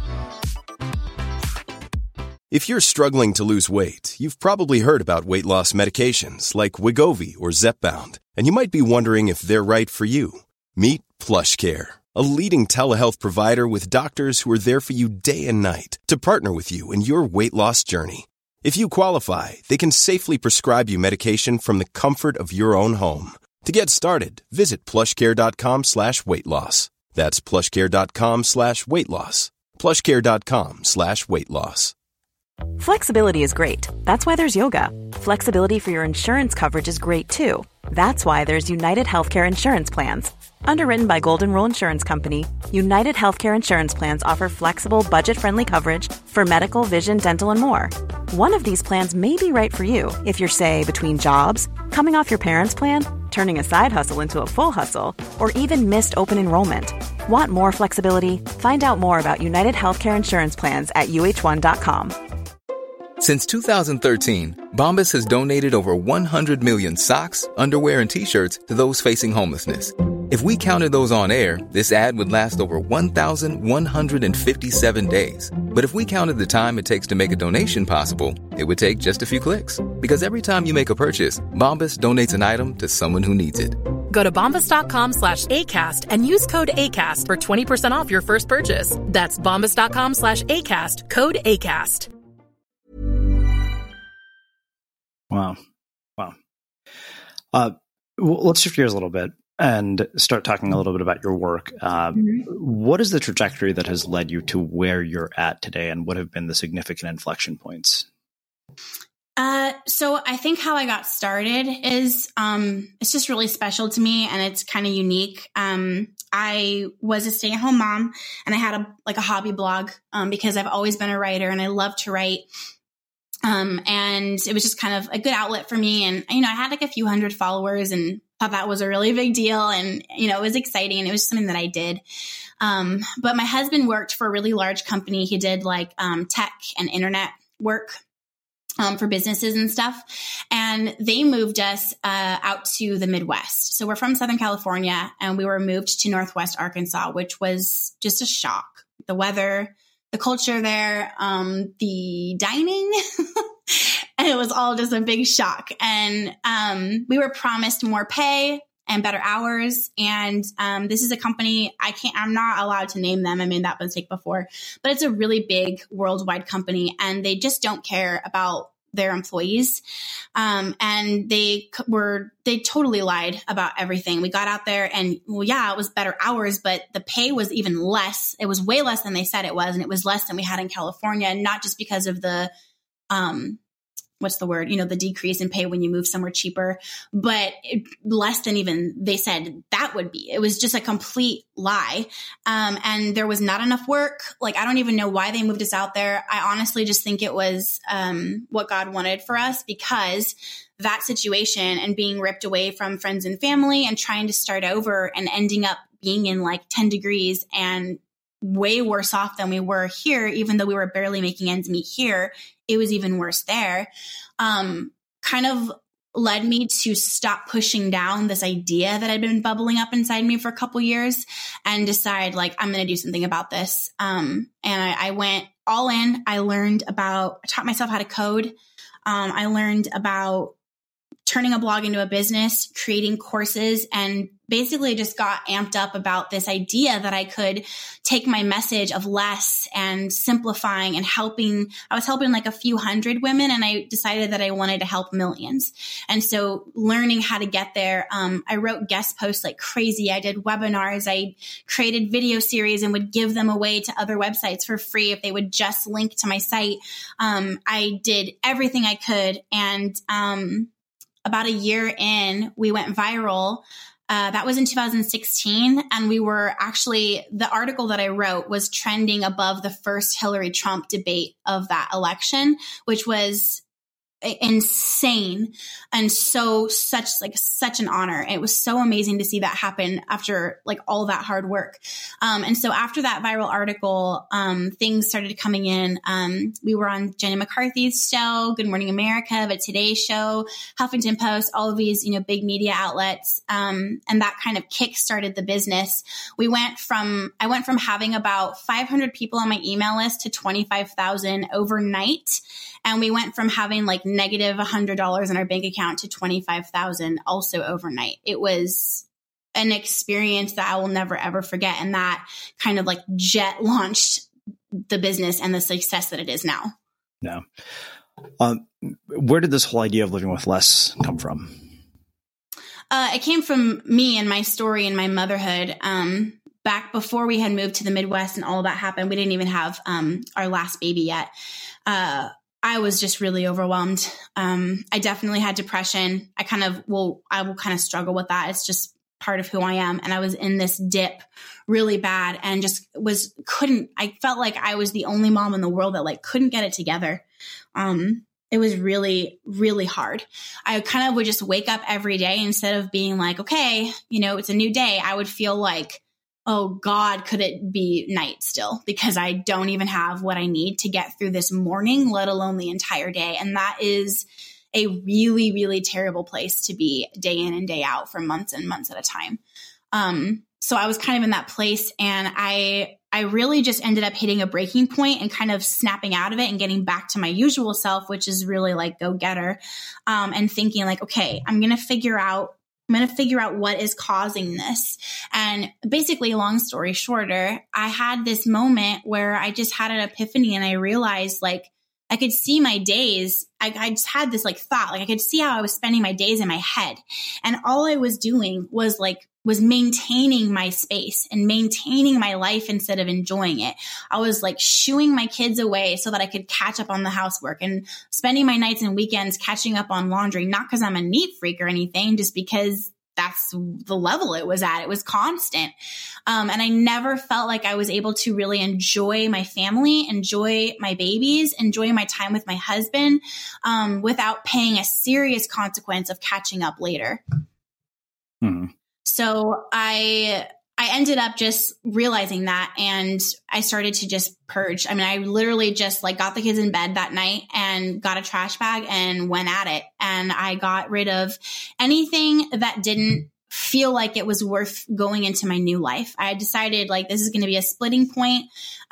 If you're struggling to lose weight, you've probably heard about weight loss medications like Wegovy or Zepbound, and you might be wondering if they're right for you. Meet PlushCare, a leading telehealth provider with doctors who are there for you day and night to partner with you in your weight loss journey. If you qualify, they can safely prescribe you medication from the comfort of your own home. To get started, visit plushcare.com/weightloss. That's plushcare.com/weightloss. plushcare.com/weightloss. Flexibility is great. That's why there's yoga. Flexibility for your insurance coverage is great too. That's why there's United Healthcare Insurance Plans. Underwritten by Golden Rule Insurance Company, United Healthcare Insurance Plans offer flexible, budget-friendly coverage for medical, vision, dental, and more. One of these plans may be right for you if you're, say, between jobs, coming off your parents' plan, turning a side hustle into a full hustle, or even missed open enrollment. Want more flexibility? Find out more about United Healthcare Insurance Plans at uh1.com. Since 2013, Bombas has donated over 100 million socks, underwear, and T-shirts to those facing homelessness. If we counted those on air, this ad would last over 1,157 days. But if we counted the time it takes to make a donation possible, it would take just a few clicks. Because every time you make a purchase, Bombas donates an item to someone who needs it. Go to bombas.com/ACAST and use code ACAST for 20% off your first purchase. That's bombas.com/ACAST, code ACAST. Wow. Let's shift gears a little bit and start talking a little bit about your work. What is the trajectory that has led you to where you're at today, and what have been the significant inflection points? So I think how I got started is, it's just really special to me and it's kind of unique. I was a stay-at-home mom and I had a hobby blog, because I've always been a writer and I love to write. And it was just kind of a good outlet for me. And, I had like a few hundred followers and thought that was a really big deal. And, it was exciting and it was something that I did. But my husband worked for a really large company. He did like, tech and internet work, for businesses and stuff. And they moved us, out to the Midwest. So we're from Southern California and we were moved to Northwest Arkansas, which was just a shock. The weather, the culture there, the dining, and it was all just a big shock. And, we were promised more pay and better hours. And, this is a company I'm not allowed to name them. I made that mistake before, but it's a really big worldwide company and they just don't care about their employees. And they totally lied about everything. We got out there and it was better hours, but the pay was even less. It was way less than they said it was. And it was less than we had in California, not just because of the, the decrease in pay when you move somewhere cheaper, but less than even they said that would be. It was just a complete lie. And there was not enough work. Like, I don't even know why they moved us out there. I honestly just think it was, what God wanted for us, because that situation and being ripped away from friends and family and trying to start over and ending up being in like 10 degrees and way worse off than we were here, even though we were barely making ends meet here, it was even worse there. Kind of led me to stop pushing down this idea that had been bubbling up inside me for a couple years and decide like, I'm going to do something about this. And I went all in. I taught myself how to code. I learned about turning a blog into a business, creating courses, and basically just got amped up about this idea that I could take my message of less and simplifying and helping. I was helping like a few hundred women and I decided that I wanted to help millions. And so learning how to get there, I wrote guest posts like crazy. I did webinars. I created video series and would give them away to other websites for free if they would just link to my site. I did everything I could. And, about a year in, we went viral. That was in 2016. And we were actually, the article that I wrote was trending above the first Hillary Trump debate of that election, which was insane. And such an honor. It was so amazing to see that happen after like all that hard work. And so after that viral article, things started coming in. We were on Jenny McCarthy's show, Good Morning America, the Today Show, Huffington Post, all of these, big media outlets. And that kind of kick-started the business. I went from having about 500 people on my email list to 25,000 overnight. And we went from having like negative $100 in our bank account to 25,000 also overnight. It was an experience that I will never, ever forget. And that kind of like jet launched the business and the success that it is now. No. Where did this whole idea of living with less come from? It came from me and my story and my motherhood. Back before we had moved to the Midwest and all that happened, we didn't even have our last baby yet. I was just really overwhelmed. I definitely had depression. I will kind of struggle with that. It's just part of who I am. And I was in this dip really bad and just I felt like I was the only mom in the world that like couldn't get it together. It was really, really hard. I kind of would just wake up every day instead of being like, okay, it's a new day. I would feel like, oh God, could it be night still? Because I don't even have what I need to get through this morning, let alone the entire day. And that is a really, really terrible place to be day in and day out for months and months at a time. So I was kind of in that place and I really just ended up hitting a breaking point and kind of snapping out of it and getting back to my usual self, which is really like go-getter, and thinking like, okay, I'm going to figure out what is causing this. And basically, long story shorter, I had this moment where I just had an epiphany and I realized like I could see my days. I just had this like thought, like I could see how I was spending my days in my head. And all I was doing was like was maintaining my space and maintaining my life instead of enjoying it. I was like shooing my kids away so that I could catch up on the housework and spending my nights and weekends catching up on laundry, not because I'm a neat freak or anything, just because that's the level it was at. It was constant. And I never felt like I was able to really enjoy my family, enjoy my babies, enjoy my time with my husband, without paying a serious consequence of catching up later. Mm-hmm. So I ended up just realizing that, and I started to just purge. I mean, I literally just like got the kids in bed that night and got a trash bag and went at it. And I got rid of anything that didn't feel like it was worth going into my new life. I decided like this is going to be a splitting point.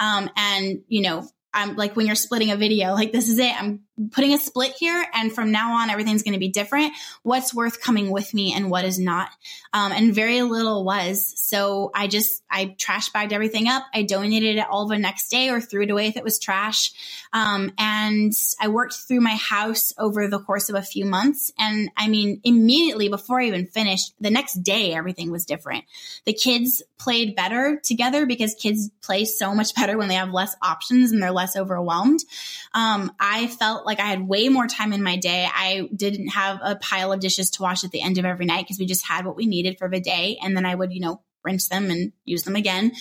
And you know, I'm like when you're splitting a video, like this is it. I'm putting a split here. And from now on, everything's going to be different. What's worth coming with me and what is not. And very little was. So I trash bagged everything up. I donated it all the next day or threw it away if it was trash. And I worked through my house over the course of a few months. And I mean, immediately before I even finished, the next day, everything was different. The kids played better together because kids play so much better when they have less options and they're less overwhelmed. I felt like I had way more time in my day. I didn't have a pile of dishes to wash at the end of every night because we just had what we needed for the day. And then I would, you know, rinse them and use them again.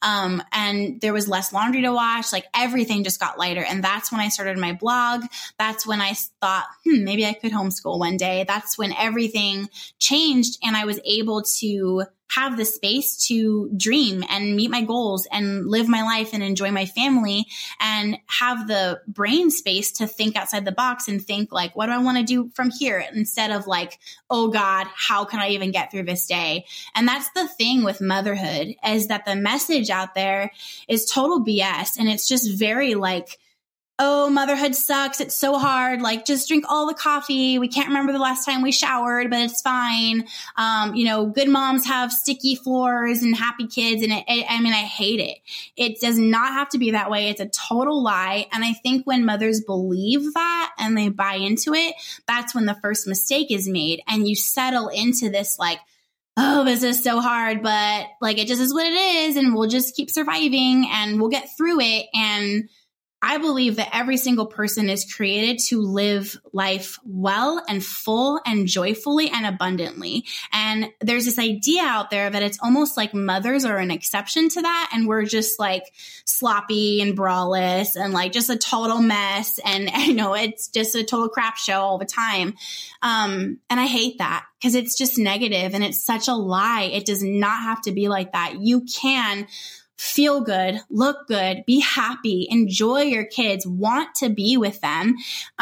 And there was less laundry to wash, like everything just got lighter. And that's when I started my blog. That's when I thought, maybe I could homeschool one day. That's when everything changed and I was able to have the space to dream and meet my goals and live my life and enjoy my family and have the brain space to think outside the box and think like, what do I want to do from here? Instead of like, oh God, how can I even get through this day? And that's the thing with motherhood is that the message out there is total BS. And it's just very like, oh, motherhood sucks. It's so hard. Like, just drink all the coffee. We can't remember the last time we showered, but it's fine. You know, good moms have sticky floors and happy kids. And I hate it. It does not have to be that way. It's a total lie. And I think when mothers believe that and they buy into it, that's when the first mistake is made. And you settle into this like, oh, this is so hard, but like, it just is what it is. And we'll just keep surviving and we'll get through it. And I believe that every single person is created to live life well and full and joyfully and abundantly. And there's this idea out there that it's almost like mothers are an exception to that. And we're just like sloppy and braless and like just a total mess. And you know, it's just a total crap show all the time. And I hate that because it's just negative and it's such a lie. It does not have to be like that. You can feel good, look good, be happy, enjoy your kids, want to be with them,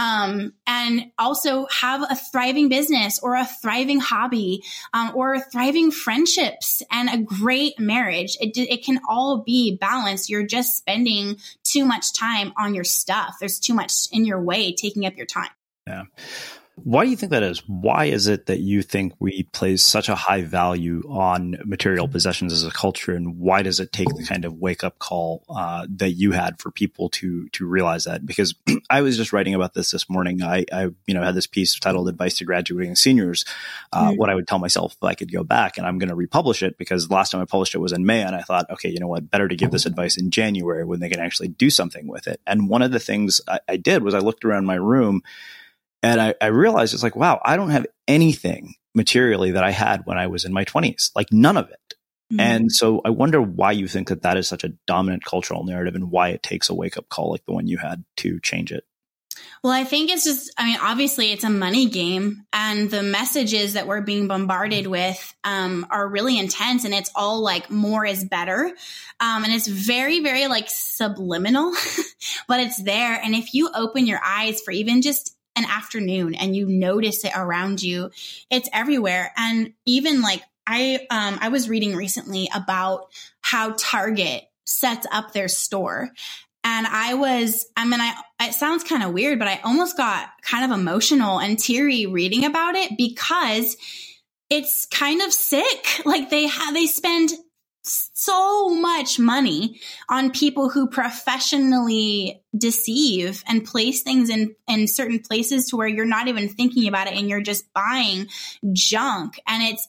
and also have a thriving business or a thriving hobby, or thriving friendships and a great marriage. It can all be balanced. You're just spending too much time on your stuff. There's too much in your way taking up your time. Yeah. Why do you think that is? Why is it that you think we place such a high value on material possessions as a culture? And why does it take the kind of wake up call that you had for people to realize that? Because I was just writing about this morning. I had this piece titled Advice to Graduating Seniors, what I would tell myself if I could go back, and I'm going to republish it because the last time I published it was in May. And I thought, okay, you know what, better to give this advice in January when they can actually do something with it. And one of the things I did was I looked around my room and I realized it's like, wow, I don't have anything materially that I had when I was in my 20s, like none of it. Mm-hmm. And so I wonder why you think that is such a dominant cultural narrative and why it takes a wake up call like the one you had to change it. Well, I think it's just, obviously it's a money game and the messages that we're being bombarded with are really intense and it's all like more is better. And it's very, very like subliminal, but it's there. And if you open your eyes for even just an afternoon and you notice it around you, it's everywhere. And even like I was reading recently about how Target sets up their store. And it sounds kind of weird, but I almost got kind of emotional and teary reading about it because it's kind of sick. Like they spend so much money on people who professionally deceive and place things in certain places to where you're not even thinking about it and you're just buying junk. And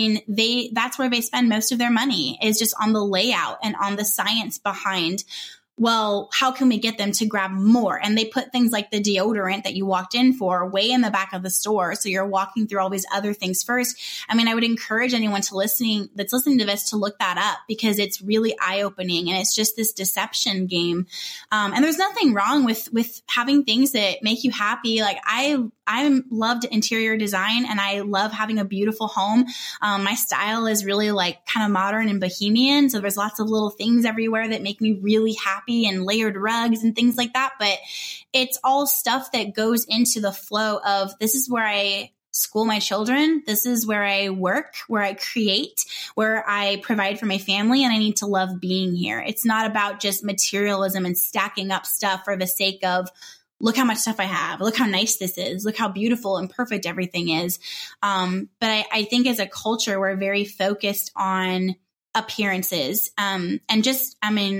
that's where they spend most of their money, is just on the layout and on the science behind, well, how can we get them to grab more? And they put things like the deodorant that you walked in for way in the back of the store. So you're walking through all these other things first. I would encourage anyone that's listening to this to look that up, because it's really eye-opening, and it's just this deception game. And there's nothing wrong with having things that make you happy. Like I loved interior design, and I love having a beautiful home. My style is really like kind of modern and bohemian. So there's lots of little things everywhere that make me really happy, and layered rugs and things like that. But it's all stuff that goes into the flow of, this is where I school my children. This is where I work, where I create, where I provide for my family, and I need to love being here. It's not about just materialism and stacking up stuff for the sake of, look how much stuff I have. Look how nice this is. Look how beautiful and perfect everything is. But I think as a culture, we're very focused on appearances. And just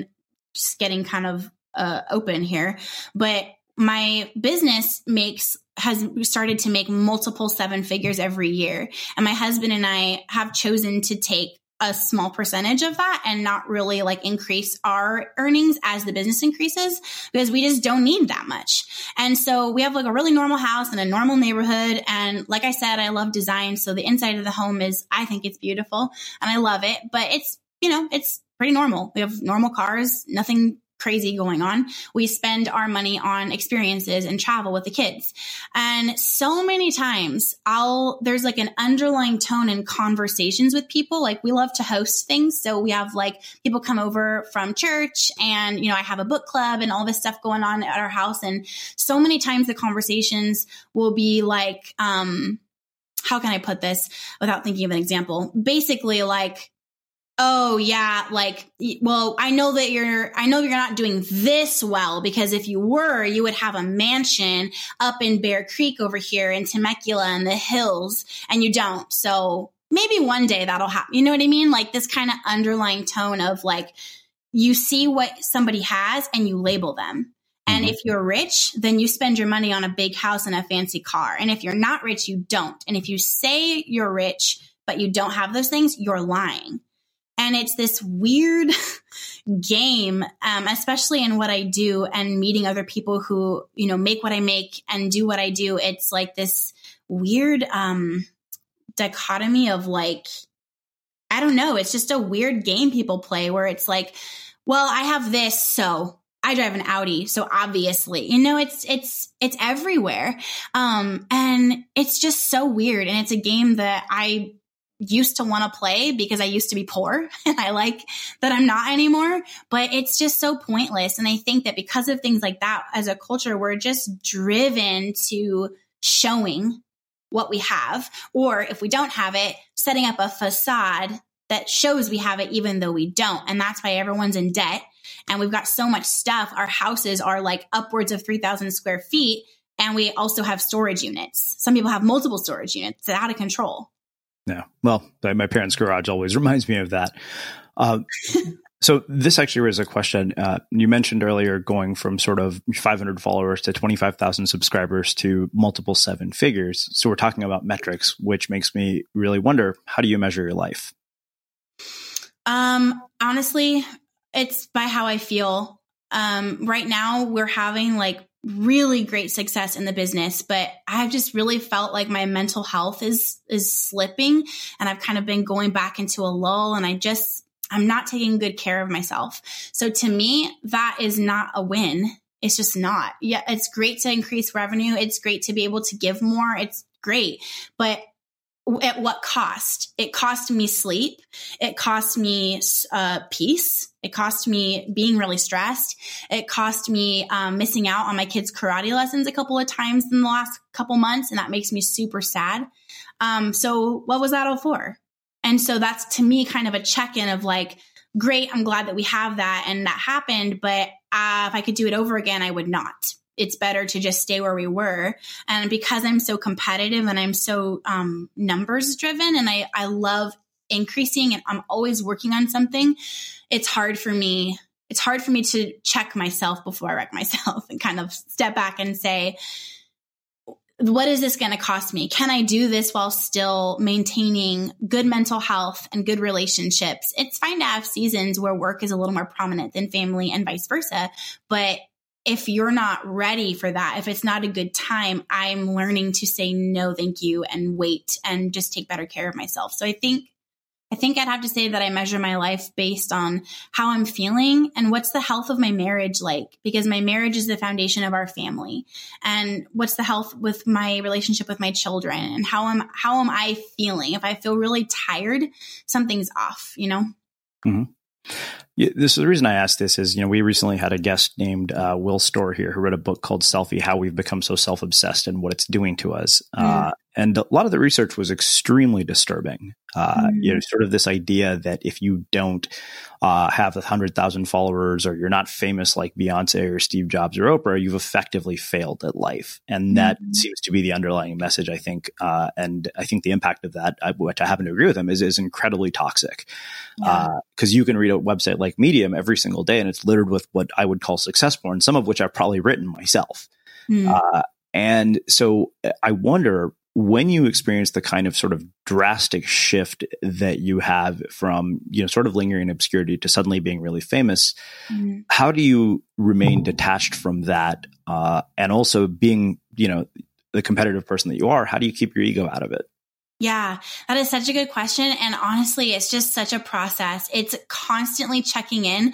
getting kind of open here, but my business has started to make multiple 7 figures every year. And my husband and I have chosen to take a small percentage of that and not really like increase our earnings as the business increases, because we just don't need that much. And so we have like a really normal house in a normal neighborhood. And like I said, I love design. So the inside of the home I think it's beautiful and I love it, but it's pretty normal. We have normal cars, nothing crazy going on. We spend our money on experiences and travel with the kids. And so many times there's like an underlying tone in conversations with people. Like we love to host things. So we have like people come over from church, and, I have a book club and all this stuff going on at our house. And so many times the conversations will be like, how can I put this without thinking of an example? Basically like, oh yeah, like, well, I know you're not doing this well, because if you were, you would have a mansion up in Bear Creek over here in Temecula and the hills, and you don't. So maybe one day that'll happen. You know what I mean? Like this kind of underlying tone of like, you see what somebody has and you label them. And if you're rich, then you spend your money on a big house and a fancy car. And if you're not rich, you don't. And if you say you're rich, but you don't have those things, you're lying. And it's this weird game, especially in what I do and meeting other people who, make what I make and do what I do. It's like this weird dichotomy of like, I don't know. It's just a weird game people play where it's like, well, I have this, so I drive an Audi. So obviously, it's everywhere. And it's just so weird. And it's a game that I used to want to play because I used to be poor, and I like that I'm not anymore, but it's just so pointless. And I think that because of things like that, as a culture, we're just driven to showing what we have, or if we don't have it, setting up a facade that shows we have it even though we don't. And that's why everyone's in debt. And we've got so much stuff. Our houses are like upwards of 3,000 square feet. And we also have storage units. Some people have multiple storage units. It's out of control. Yeah. Well, my parents' garage always reminds me of that. So this actually raises a question. You mentioned earlier going from sort of 500 followers to 25,000 subscribers to multiple 7 figures. So we're talking about metrics, which makes me really wonder, how do you measure your life? Honestly, it's by how I feel. Right now we're having like really great success in the business, but I've just really felt like my mental health is slipping, and I've kind of been going back into a lull, and I'm not taking good care of myself. So to me, that is not a win. It's just not. Yeah, it's great to increase revenue. It's great to be able to give more. It's great. But at what cost? It cost me sleep. It cost me peace. It cost me being really stressed. It cost me missing out on my kids' karate lessons a couple of times in the last couple months, and that makes me super sad. So what was that all for? And so that's, to me, kind of a check-in of like, great, I'm glad that we have that and that happened, but if I could do it over again, I would not. It's better to just stay where we were. And because I'm so competitive and I'm so numbers driven, and I love increasing and I'm always working on something, it's hard for me to check myself before I wreck myself and kind of step back and say, what is this going to cost me? Can I do this while still maintaining good mental health and good relationships? It's fine to have seasons where work is a little more prominent than family and vice versa. But if you're not ready for that, if it's not a good time, I'm learning to say no, thank you, and wait and just take better care of myself. So I think I'd have to say that I measure my life based on how I'm feeling and what's the health of my marriage like, because my marriage is the foundation of our family. And what's the health with my relationship with my children, and how am I feeling? If I feel really tired, something's off, Mm-hmm. Yeah, this is the reason I asked this is, we recently had a guest named Will Storr here who wrote a book called Selfie, How We've Become So Self-Obsessed and What It's Doing to Us. And a lot of the research was extremely disturbing. Sort of this idea that if you don't have 100,000 followers, or you're not famous like Beyonce or Steve Jobs or Oprah, you've effectively failed at life. And that seems to be the underlying message, I think. And I think the impact of that, which I happen to agree with him, is incredibly toxic. Because you can read a website like Medium every single day, and it's littered with what I would call success porn, some of which I've probably written myself. And so I wonder, when you experience the kind of sort of drastic shift that you have from, sort of lingering obscurity to suddenly being really famous, how do you remain detached from that? And also being, the competitive person that you are, how do you keep your ego out of it? Yeah, that is such a good question. And honestly, it's just such a process. It's constantly checking in.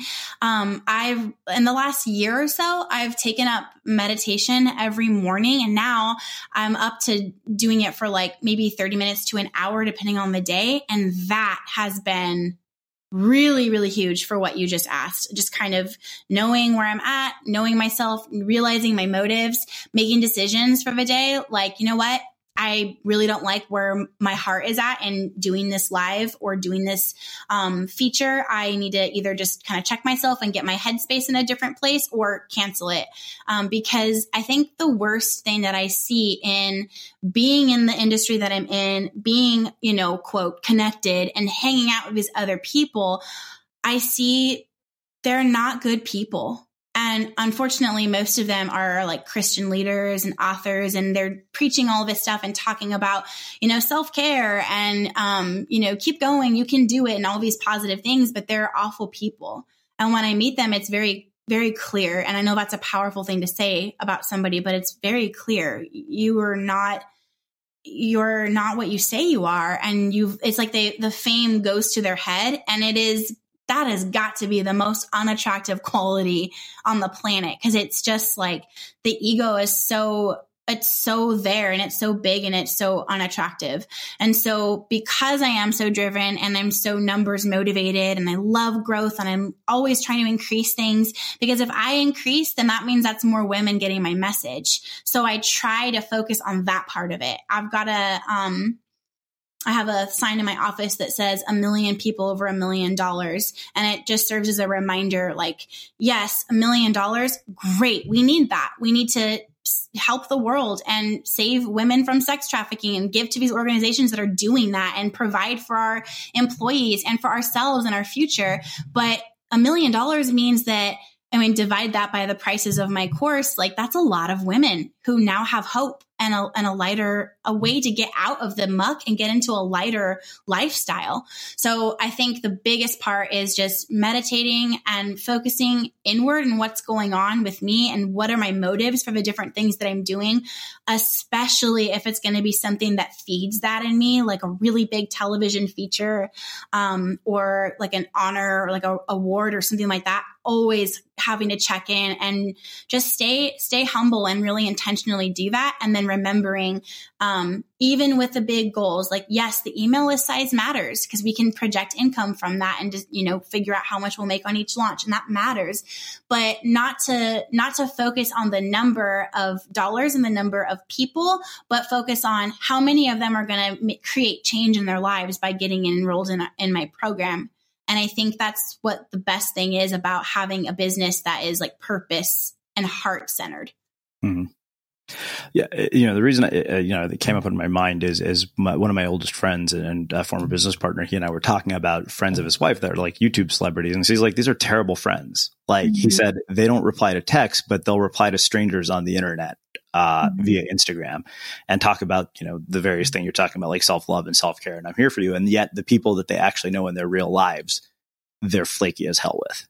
In the last year or so, I've taken up meditation every morning, and now I'm up to doing it for like maybe 30 minutes to an hour, depending on the day. And that has been really, really huge for what you just asked. Just kind of knowing where I'm at, knowing myself, realizing my motives, making decisions for the day. Like, you know what? I really don't like where my heart is at in doing this live or doing this feature. I need to either just kind of check myself and get my headspace in a different place, or cancel it. Because I think the worst thing that I see in being in the industry that I'm in, being, quote, connected and hanging out with these other people, I see they're not good people. And unfortunately, most of them are like Christian leaders and authors, and they're preaching all this stuff and talking about, self-care and, keep going, you can do it, and all these positive things, but they're awful people. And when I meet them, it's very, very clear. And I know that's a powerful thing to say about somebody, but it's very clear. You're not what you say you are. And it's like the fame goes to their head, and that has got to be the most unattractive quality on the planet, because it's just like the ego is it's so there, and it's so big, and it's so unattractive. And so because I am so driven and I'm so numbers motivated and I love growth and I'm always trying to increase things, because if I increase, then that means that's more women getting my message. So I try to focus on that part of it. I have a sign in my office that says 1 million people over $1 million. And it just serves as a reminder, like, yes, $1 million. Great. We need that. We need to help the world and save women from sex trafficking and give to these organizations that are doing that and provide for our employees and for ourselves and our future. But $1 million means that, divide that by the prices of my course, like that's a lot of women who now have hope and a way to get out of the muck and get into a lighter lifestyle. So I think the biggest part is just meditating and focusing inward and what's going on with me and what are my motives for the different things that I'm doing, especially if it's going to be something that feeds that in me, like a really big television feature, or like an honor or like a award or something like that. Always having to check in and just stay humble and really intentionally do that. And then remembering, even with the big goals, like, yes, the email list size matters because we can project income from that and just, figure out how much we'll make on each launch. And that matters, but not to focus on the number of dollars and the number of people, but focus on how many of them are going to create change in their lives by getting enrolled in my program. And I think that's what the best thing is about having a business that is like purpose and heart centered. Mm-hmm. Yeah, the reason that came up in my mind is one of my oldest friends and former business partner. He and I were talking about friends of his wife that are like YouTube celebrities, and he's like, these are terrible friends. Like he said, they don't reply to text, but they'll reply to strangers on the internet via Instagram and talk about the various things you're talking about, like self-love and self-care, and I'm here for you. And yet, the people that they actually know in their real lives, they're flaky as hell with.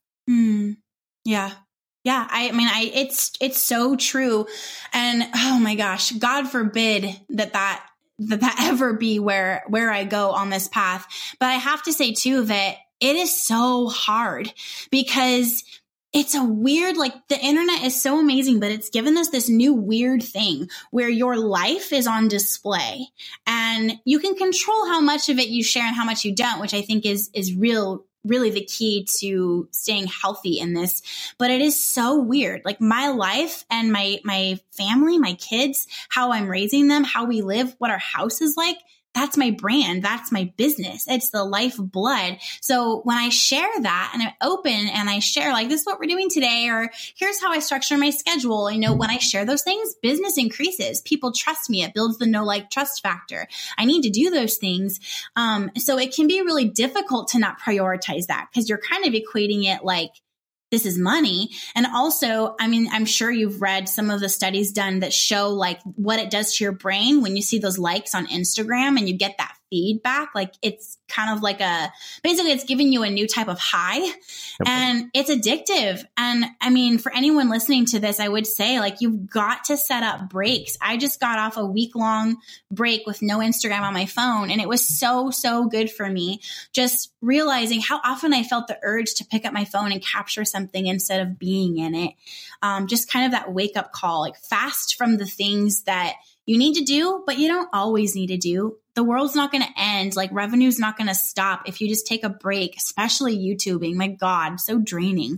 Yeah. Yeah. It's so true. And oh my gosh, God forbid that ever be where I go on this path. But I have to say too, that it is so hard because it's a weird, like the internet is so amazing, but it's given us this new weird thing where your life is on display and you can control how much of it you share and how much you don't, which I think is really the key to staying healthy in this. But it is so weird. Like my life and my family, my kids, how I'm raising them, how we live, what our house is like. That's my brand. That's my business. It's the lifeblood. So when I share that and I open and I share like, this is what we're doing today, or here's how I structure my schedule. When I share those things, business increases. People trust me. It builds the know, like, trust factor. I need to do those things. So it can be really difficult to not prioritize that because you're kind of equating it like, this is money. And also, I'm sure you've read some of the studies done that show like what it does to your brain when you see those likes on Instagram and you get that feedback. Like it's kind of like basically it's giving you a new type of high and it's addictive. And for anyone listening to this, I would say like, you've got to set up breaks. I just got off a week-long break with no Instagram on my phone. And it was so, so good for me. Just realizing how often I felt the urge to pick up my phone and capture something instead of being in it. Just kind of that wake up call, like fast from the things that you need to do, but you don't always need to do. The world's not going to end. Like revenue's not going to stop if you just take a break, especially YouTubing. My God, so draining.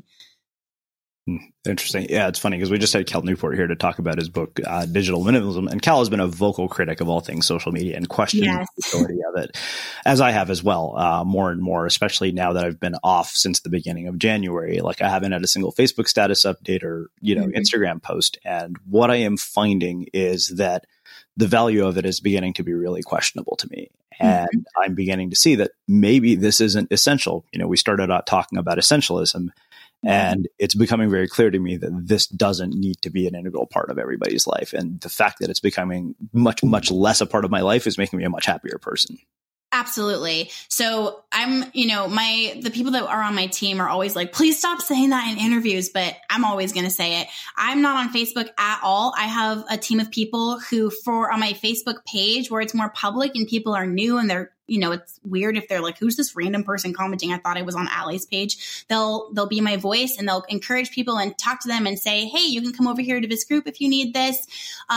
Interesting. Yeah, it's funny because we just had Cal Newport here to talk about his book, Digital Minimalism. And Cal has been a vocal critic of all things social media and questioned the utility of it, as I have as well, more and more, especially now that I've been off since the beginning of January. Like I haven't had a single Facebook status update or, Instagram post. And what I am finding is that the value of it is beginning to be really questionable to me. And I'm beginning to see that maybe this isn't essential. We started out talking about essentialism. And it's becoming very clear to me that this doesn't need to be an integral part of everybody's life. And the fact that it's becoming much, much less a part of my life is making me a much happier person. Absolutely. So I'm, the people that are on my team are always like, please stop saying that in interviews, but I'm always going to say it. I'm not on Facebook at all. I have a team of people who on my Facebook page where it's more public and people are new and they're, it's weird if they're like, who's this random person commenting? I thought I was on Allie's page. They'll be my voice and they'll encourage people and talk to them and say, hey, you can come over here to this group if you need this.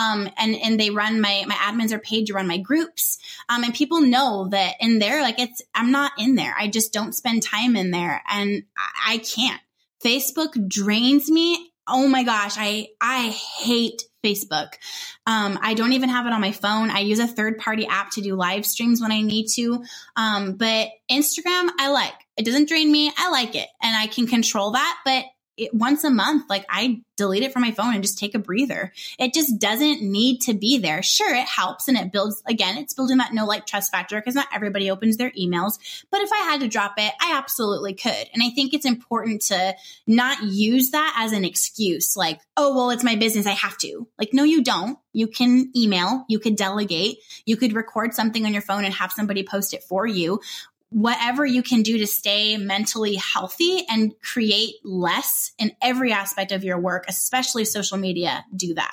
And they run my admins are paid to run my groups. And people know that in there, like I'm not in there. I just don't spend time in there and I can't. Facebook drains me. Oh my gosh. I hate Facebook. I don't even have it on my phone. I use a third-party app to do live streams when I need to. But Instagram, I like. It doesn't drain me. I like it. And I can control that. But once a month, like I delete it from my phone and just take a breather. It just doesn't need to be there. Sure, it helps and it builds, again, it's building that know, like, trust factor because not everybody opens their emails. But if I had to drop it, I absolutely could. And I think it's important to not use that as an excuse. Like, oh, well, it's my business. I have to. Like, no, you don't. You can email, you could delegate, you could record something on your phone and have somebody post it for you. Whatever you can do to stay mentally healthy and create less in every aspect of your work, especially social media, do that.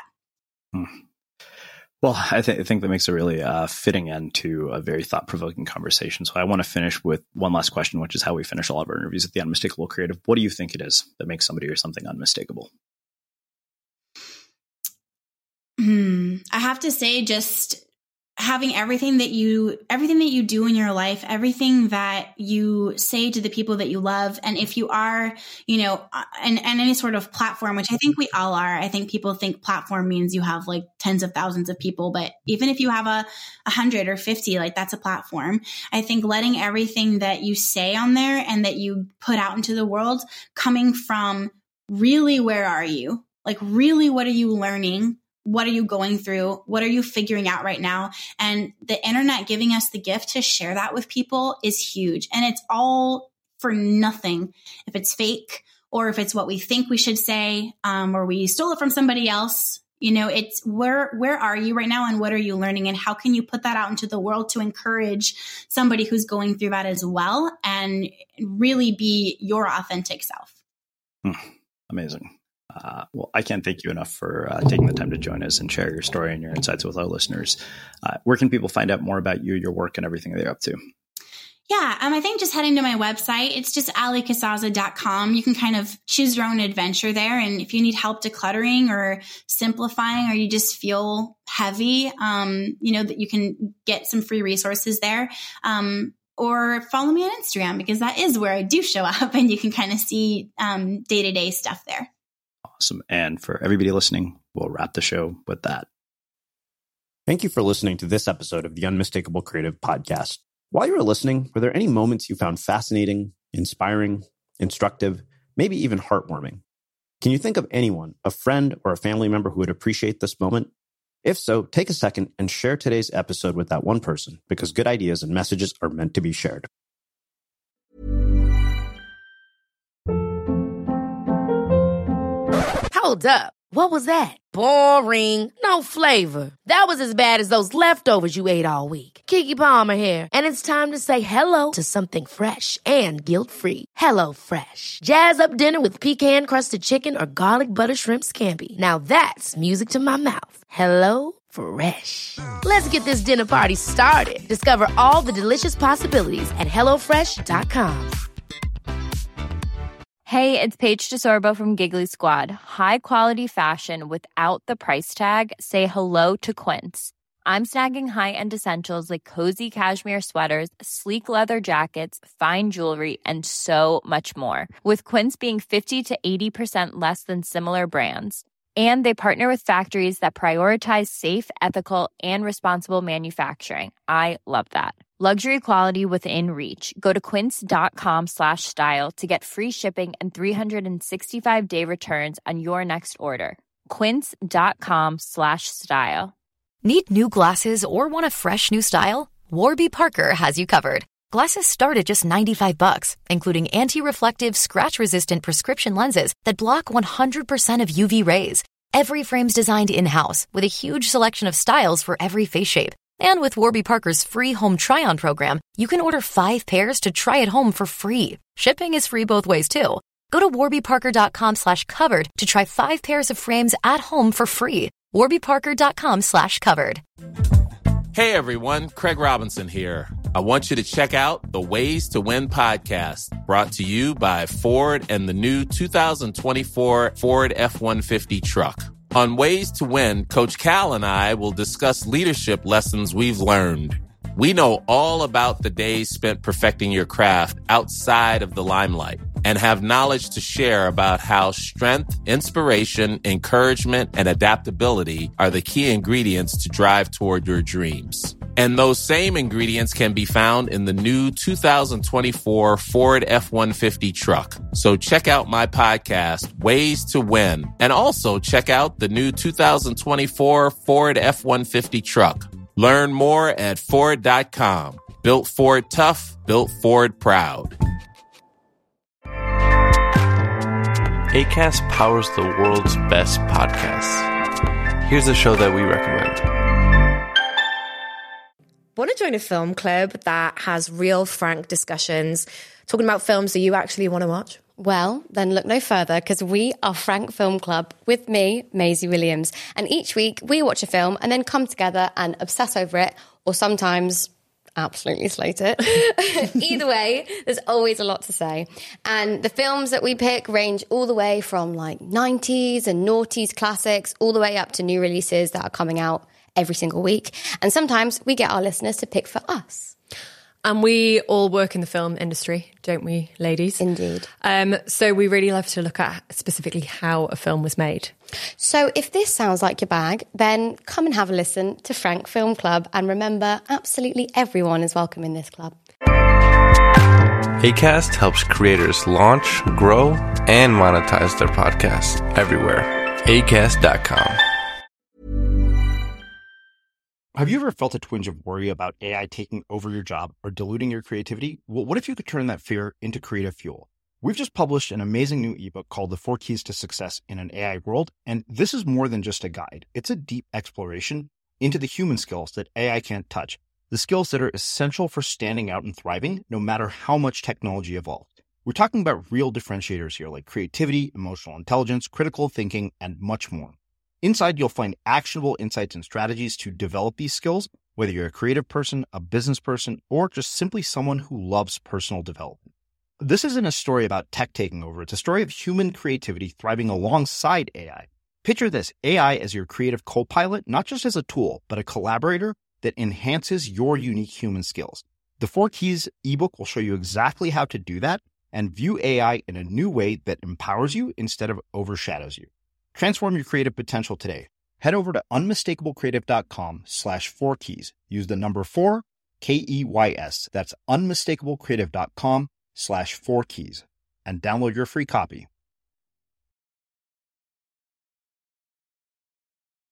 Well, I think that makes a really fitting end to a very thought-provoking conversation. So I want to finish with one last question, which is how we finish all of our interviews at the Unmistakable Creative. What do you think it is that makes somebody or something unmistakable? I have to say, just having everything that you do in your life, everything that you say to the people that you love. And if you are, and any sort of platform, which I think we all are, I think people think platform means you have like tens of thousands of people, but even if you have 100 or 50, like that's a platform. I think letting everything that you say on there and that you put out into the world coming from really, where are you? Like really, what are you learning? what are you going through? What are you figuring out right now? And the internet giving us the gift to share that with people is huge. And it's all for nothing. If it's fake or if it's what we think we should say, or we stole it from somebody else, it's where are you right now and what are you learning and how can you put that out into the world to encourage somebody who's going through that as well and really be your authentic self. Amazing. Well, I can't thank you enough for taking the time to join us and share your story and your insights with our listeners. Where can people find out more about you, your work, and everything that you're up to? Yeah, I think just heading to my website, it's just alicasazza.com. You can kind of choose your own adventure there. And if you need help decluttering or simplifying, or you just feel heavy, that you can get some free resources there. Or follow me on Instagram, because that is where I do show up and you can kind of see day-to-day stuff there. Awesome. And for everybody listening, we'll wrap the show with that. Thank you for listening to this episode of the Unmistakable Creative Podcast. While you were listening, were there any moments you found fascinating, inspiring, instructive, maybe even heartwarming? Can you think of anyone, a friend or a family member who would appreciate this moment? If so, take a second and share today's episode with that one person, because good ideas and messages are meant to be shared. Hold up. What was that? Boring. No flavor. That was as bad as those leftovers you ate all week. Keke Palmer here, and it's time to say hello to something fresh and guilt-free. Hello Fresh. Jazz up dinner with pecan-crusted chicken or garlic butter shrimp scampi. Now that's music to my mouth. Hello Fresh. Let's get this dinner party started. Discover all the delicious possibilities at HelloFresh.com. Hey, it's Paige DeSorbo from Giggly Squad. High quality fashion without the price tag. Say hello to Quince. I'm snagging high-end essentials like cozy cashmere sweaters, sleek leather jackets, fine jewelry, and so much more. With Quince being 50 to 80% less than similar brands. And they partner with factories that prioritize safe, ethical, and responsible manufacturing. I love that. Luxury quality within reach. Go to quince.com/style to get free shipping and 365-day returns on your next order. Quince.com/style. Need new glasses or want a fresh new style? Warby Parker has you covered. Glasses start at just $95, including anti-reflective, scratch-resistant prescription lenses that block 100% of UV rays. Every frame's designed in-house with a huge selection of styles for every face shape. And with Warby Parker's free home try-on program, you can order 5 pairs to try at home for free. Shipping is free both ways, too. Go to warbyparker.com/covered to try 5 pairs of frames at home for free. warbyparker.com/covered. Hey everyone, Craig Robinson here. I want you to check out the Ways to Win podcast, brought to you by Ford and the new 2024 Ford F-150 truck. On Ways to Win, Coach Cal and I will discuss leadership lessons we've learned. We know all about the days spent perfecting your craft outside of the limelight and have knowledge to share about how strength, inspiration, encouragement, and adaptability are the key ingredients to drive toward your dreams. And those same ingredients can be found in the new 2024 Ford F-150 truck. So check out my podcast, Ways to Win, and also check out the new 2024 Ford F-150 truck. Learn more at Ford.com. Built Ford tough, built Ford proud. Acast powers the world's best podcasts. Here's a show that we recommend. Want to join a film club that has real, frank discussions, talking about films that you actually want to watch? Well, then look no further, because we are Frank Film Club with me, Maisie Williams. And each week we watch a film and then come together and obsess over it, or sometimes absolutely slate it. Either way, there's always a lot to say. And the films that we pick range all the way from like 90s and noughties classics, all the way up to new releases that are coming out every single week. And sometimes we get our listeners to pick for us. And we all work in the film industry, don't we, ladies? Indeed. So we really love to look at specifically how a film was made. So if this sounds like your bag, then come and have a listen to Frank Film Club. And remember, absolutely everyone is welcome in this club. Acast helps creators launch, grow, and monetize their podcasts everywhere. Acast.com. Have you ever felt a twinge of worry about AI taking over your job or diluting your creativity? Well, what if you could turn that fear into creative fuel? We've just published an amazing new ebook called The 4 Keys to Success in an AI World, and this is more than just a guide. It's a deep exploration into the human skills that AI can't touch, the skills that are essential for standing out and thriving, no matter how much technology evolves. We're talking about real differentiators here, like creativity, emotional intelligence, critical thinking, and much more. Inside, you'll find actionable insights and strategies to develop these skills, whether you're a creative person, a business person, or just simply someone who loves personal development. This isn't a story about tech taking over. It's a story of human creativity thriving alongside AI. Picture this, AI as your creative co-pilot, not just as a tool, but a collaborator that enhances your unique human skills. The 4 Keys ebook will show you exactly how to do that and view AI in a new way that empowers you instead of overshadows you. Transform your creative potential today. Head over to unmistakablecreative.com/4keys. Use the number 4, KEYS. That's unmistakablecreative.com/4keys and download your free copy.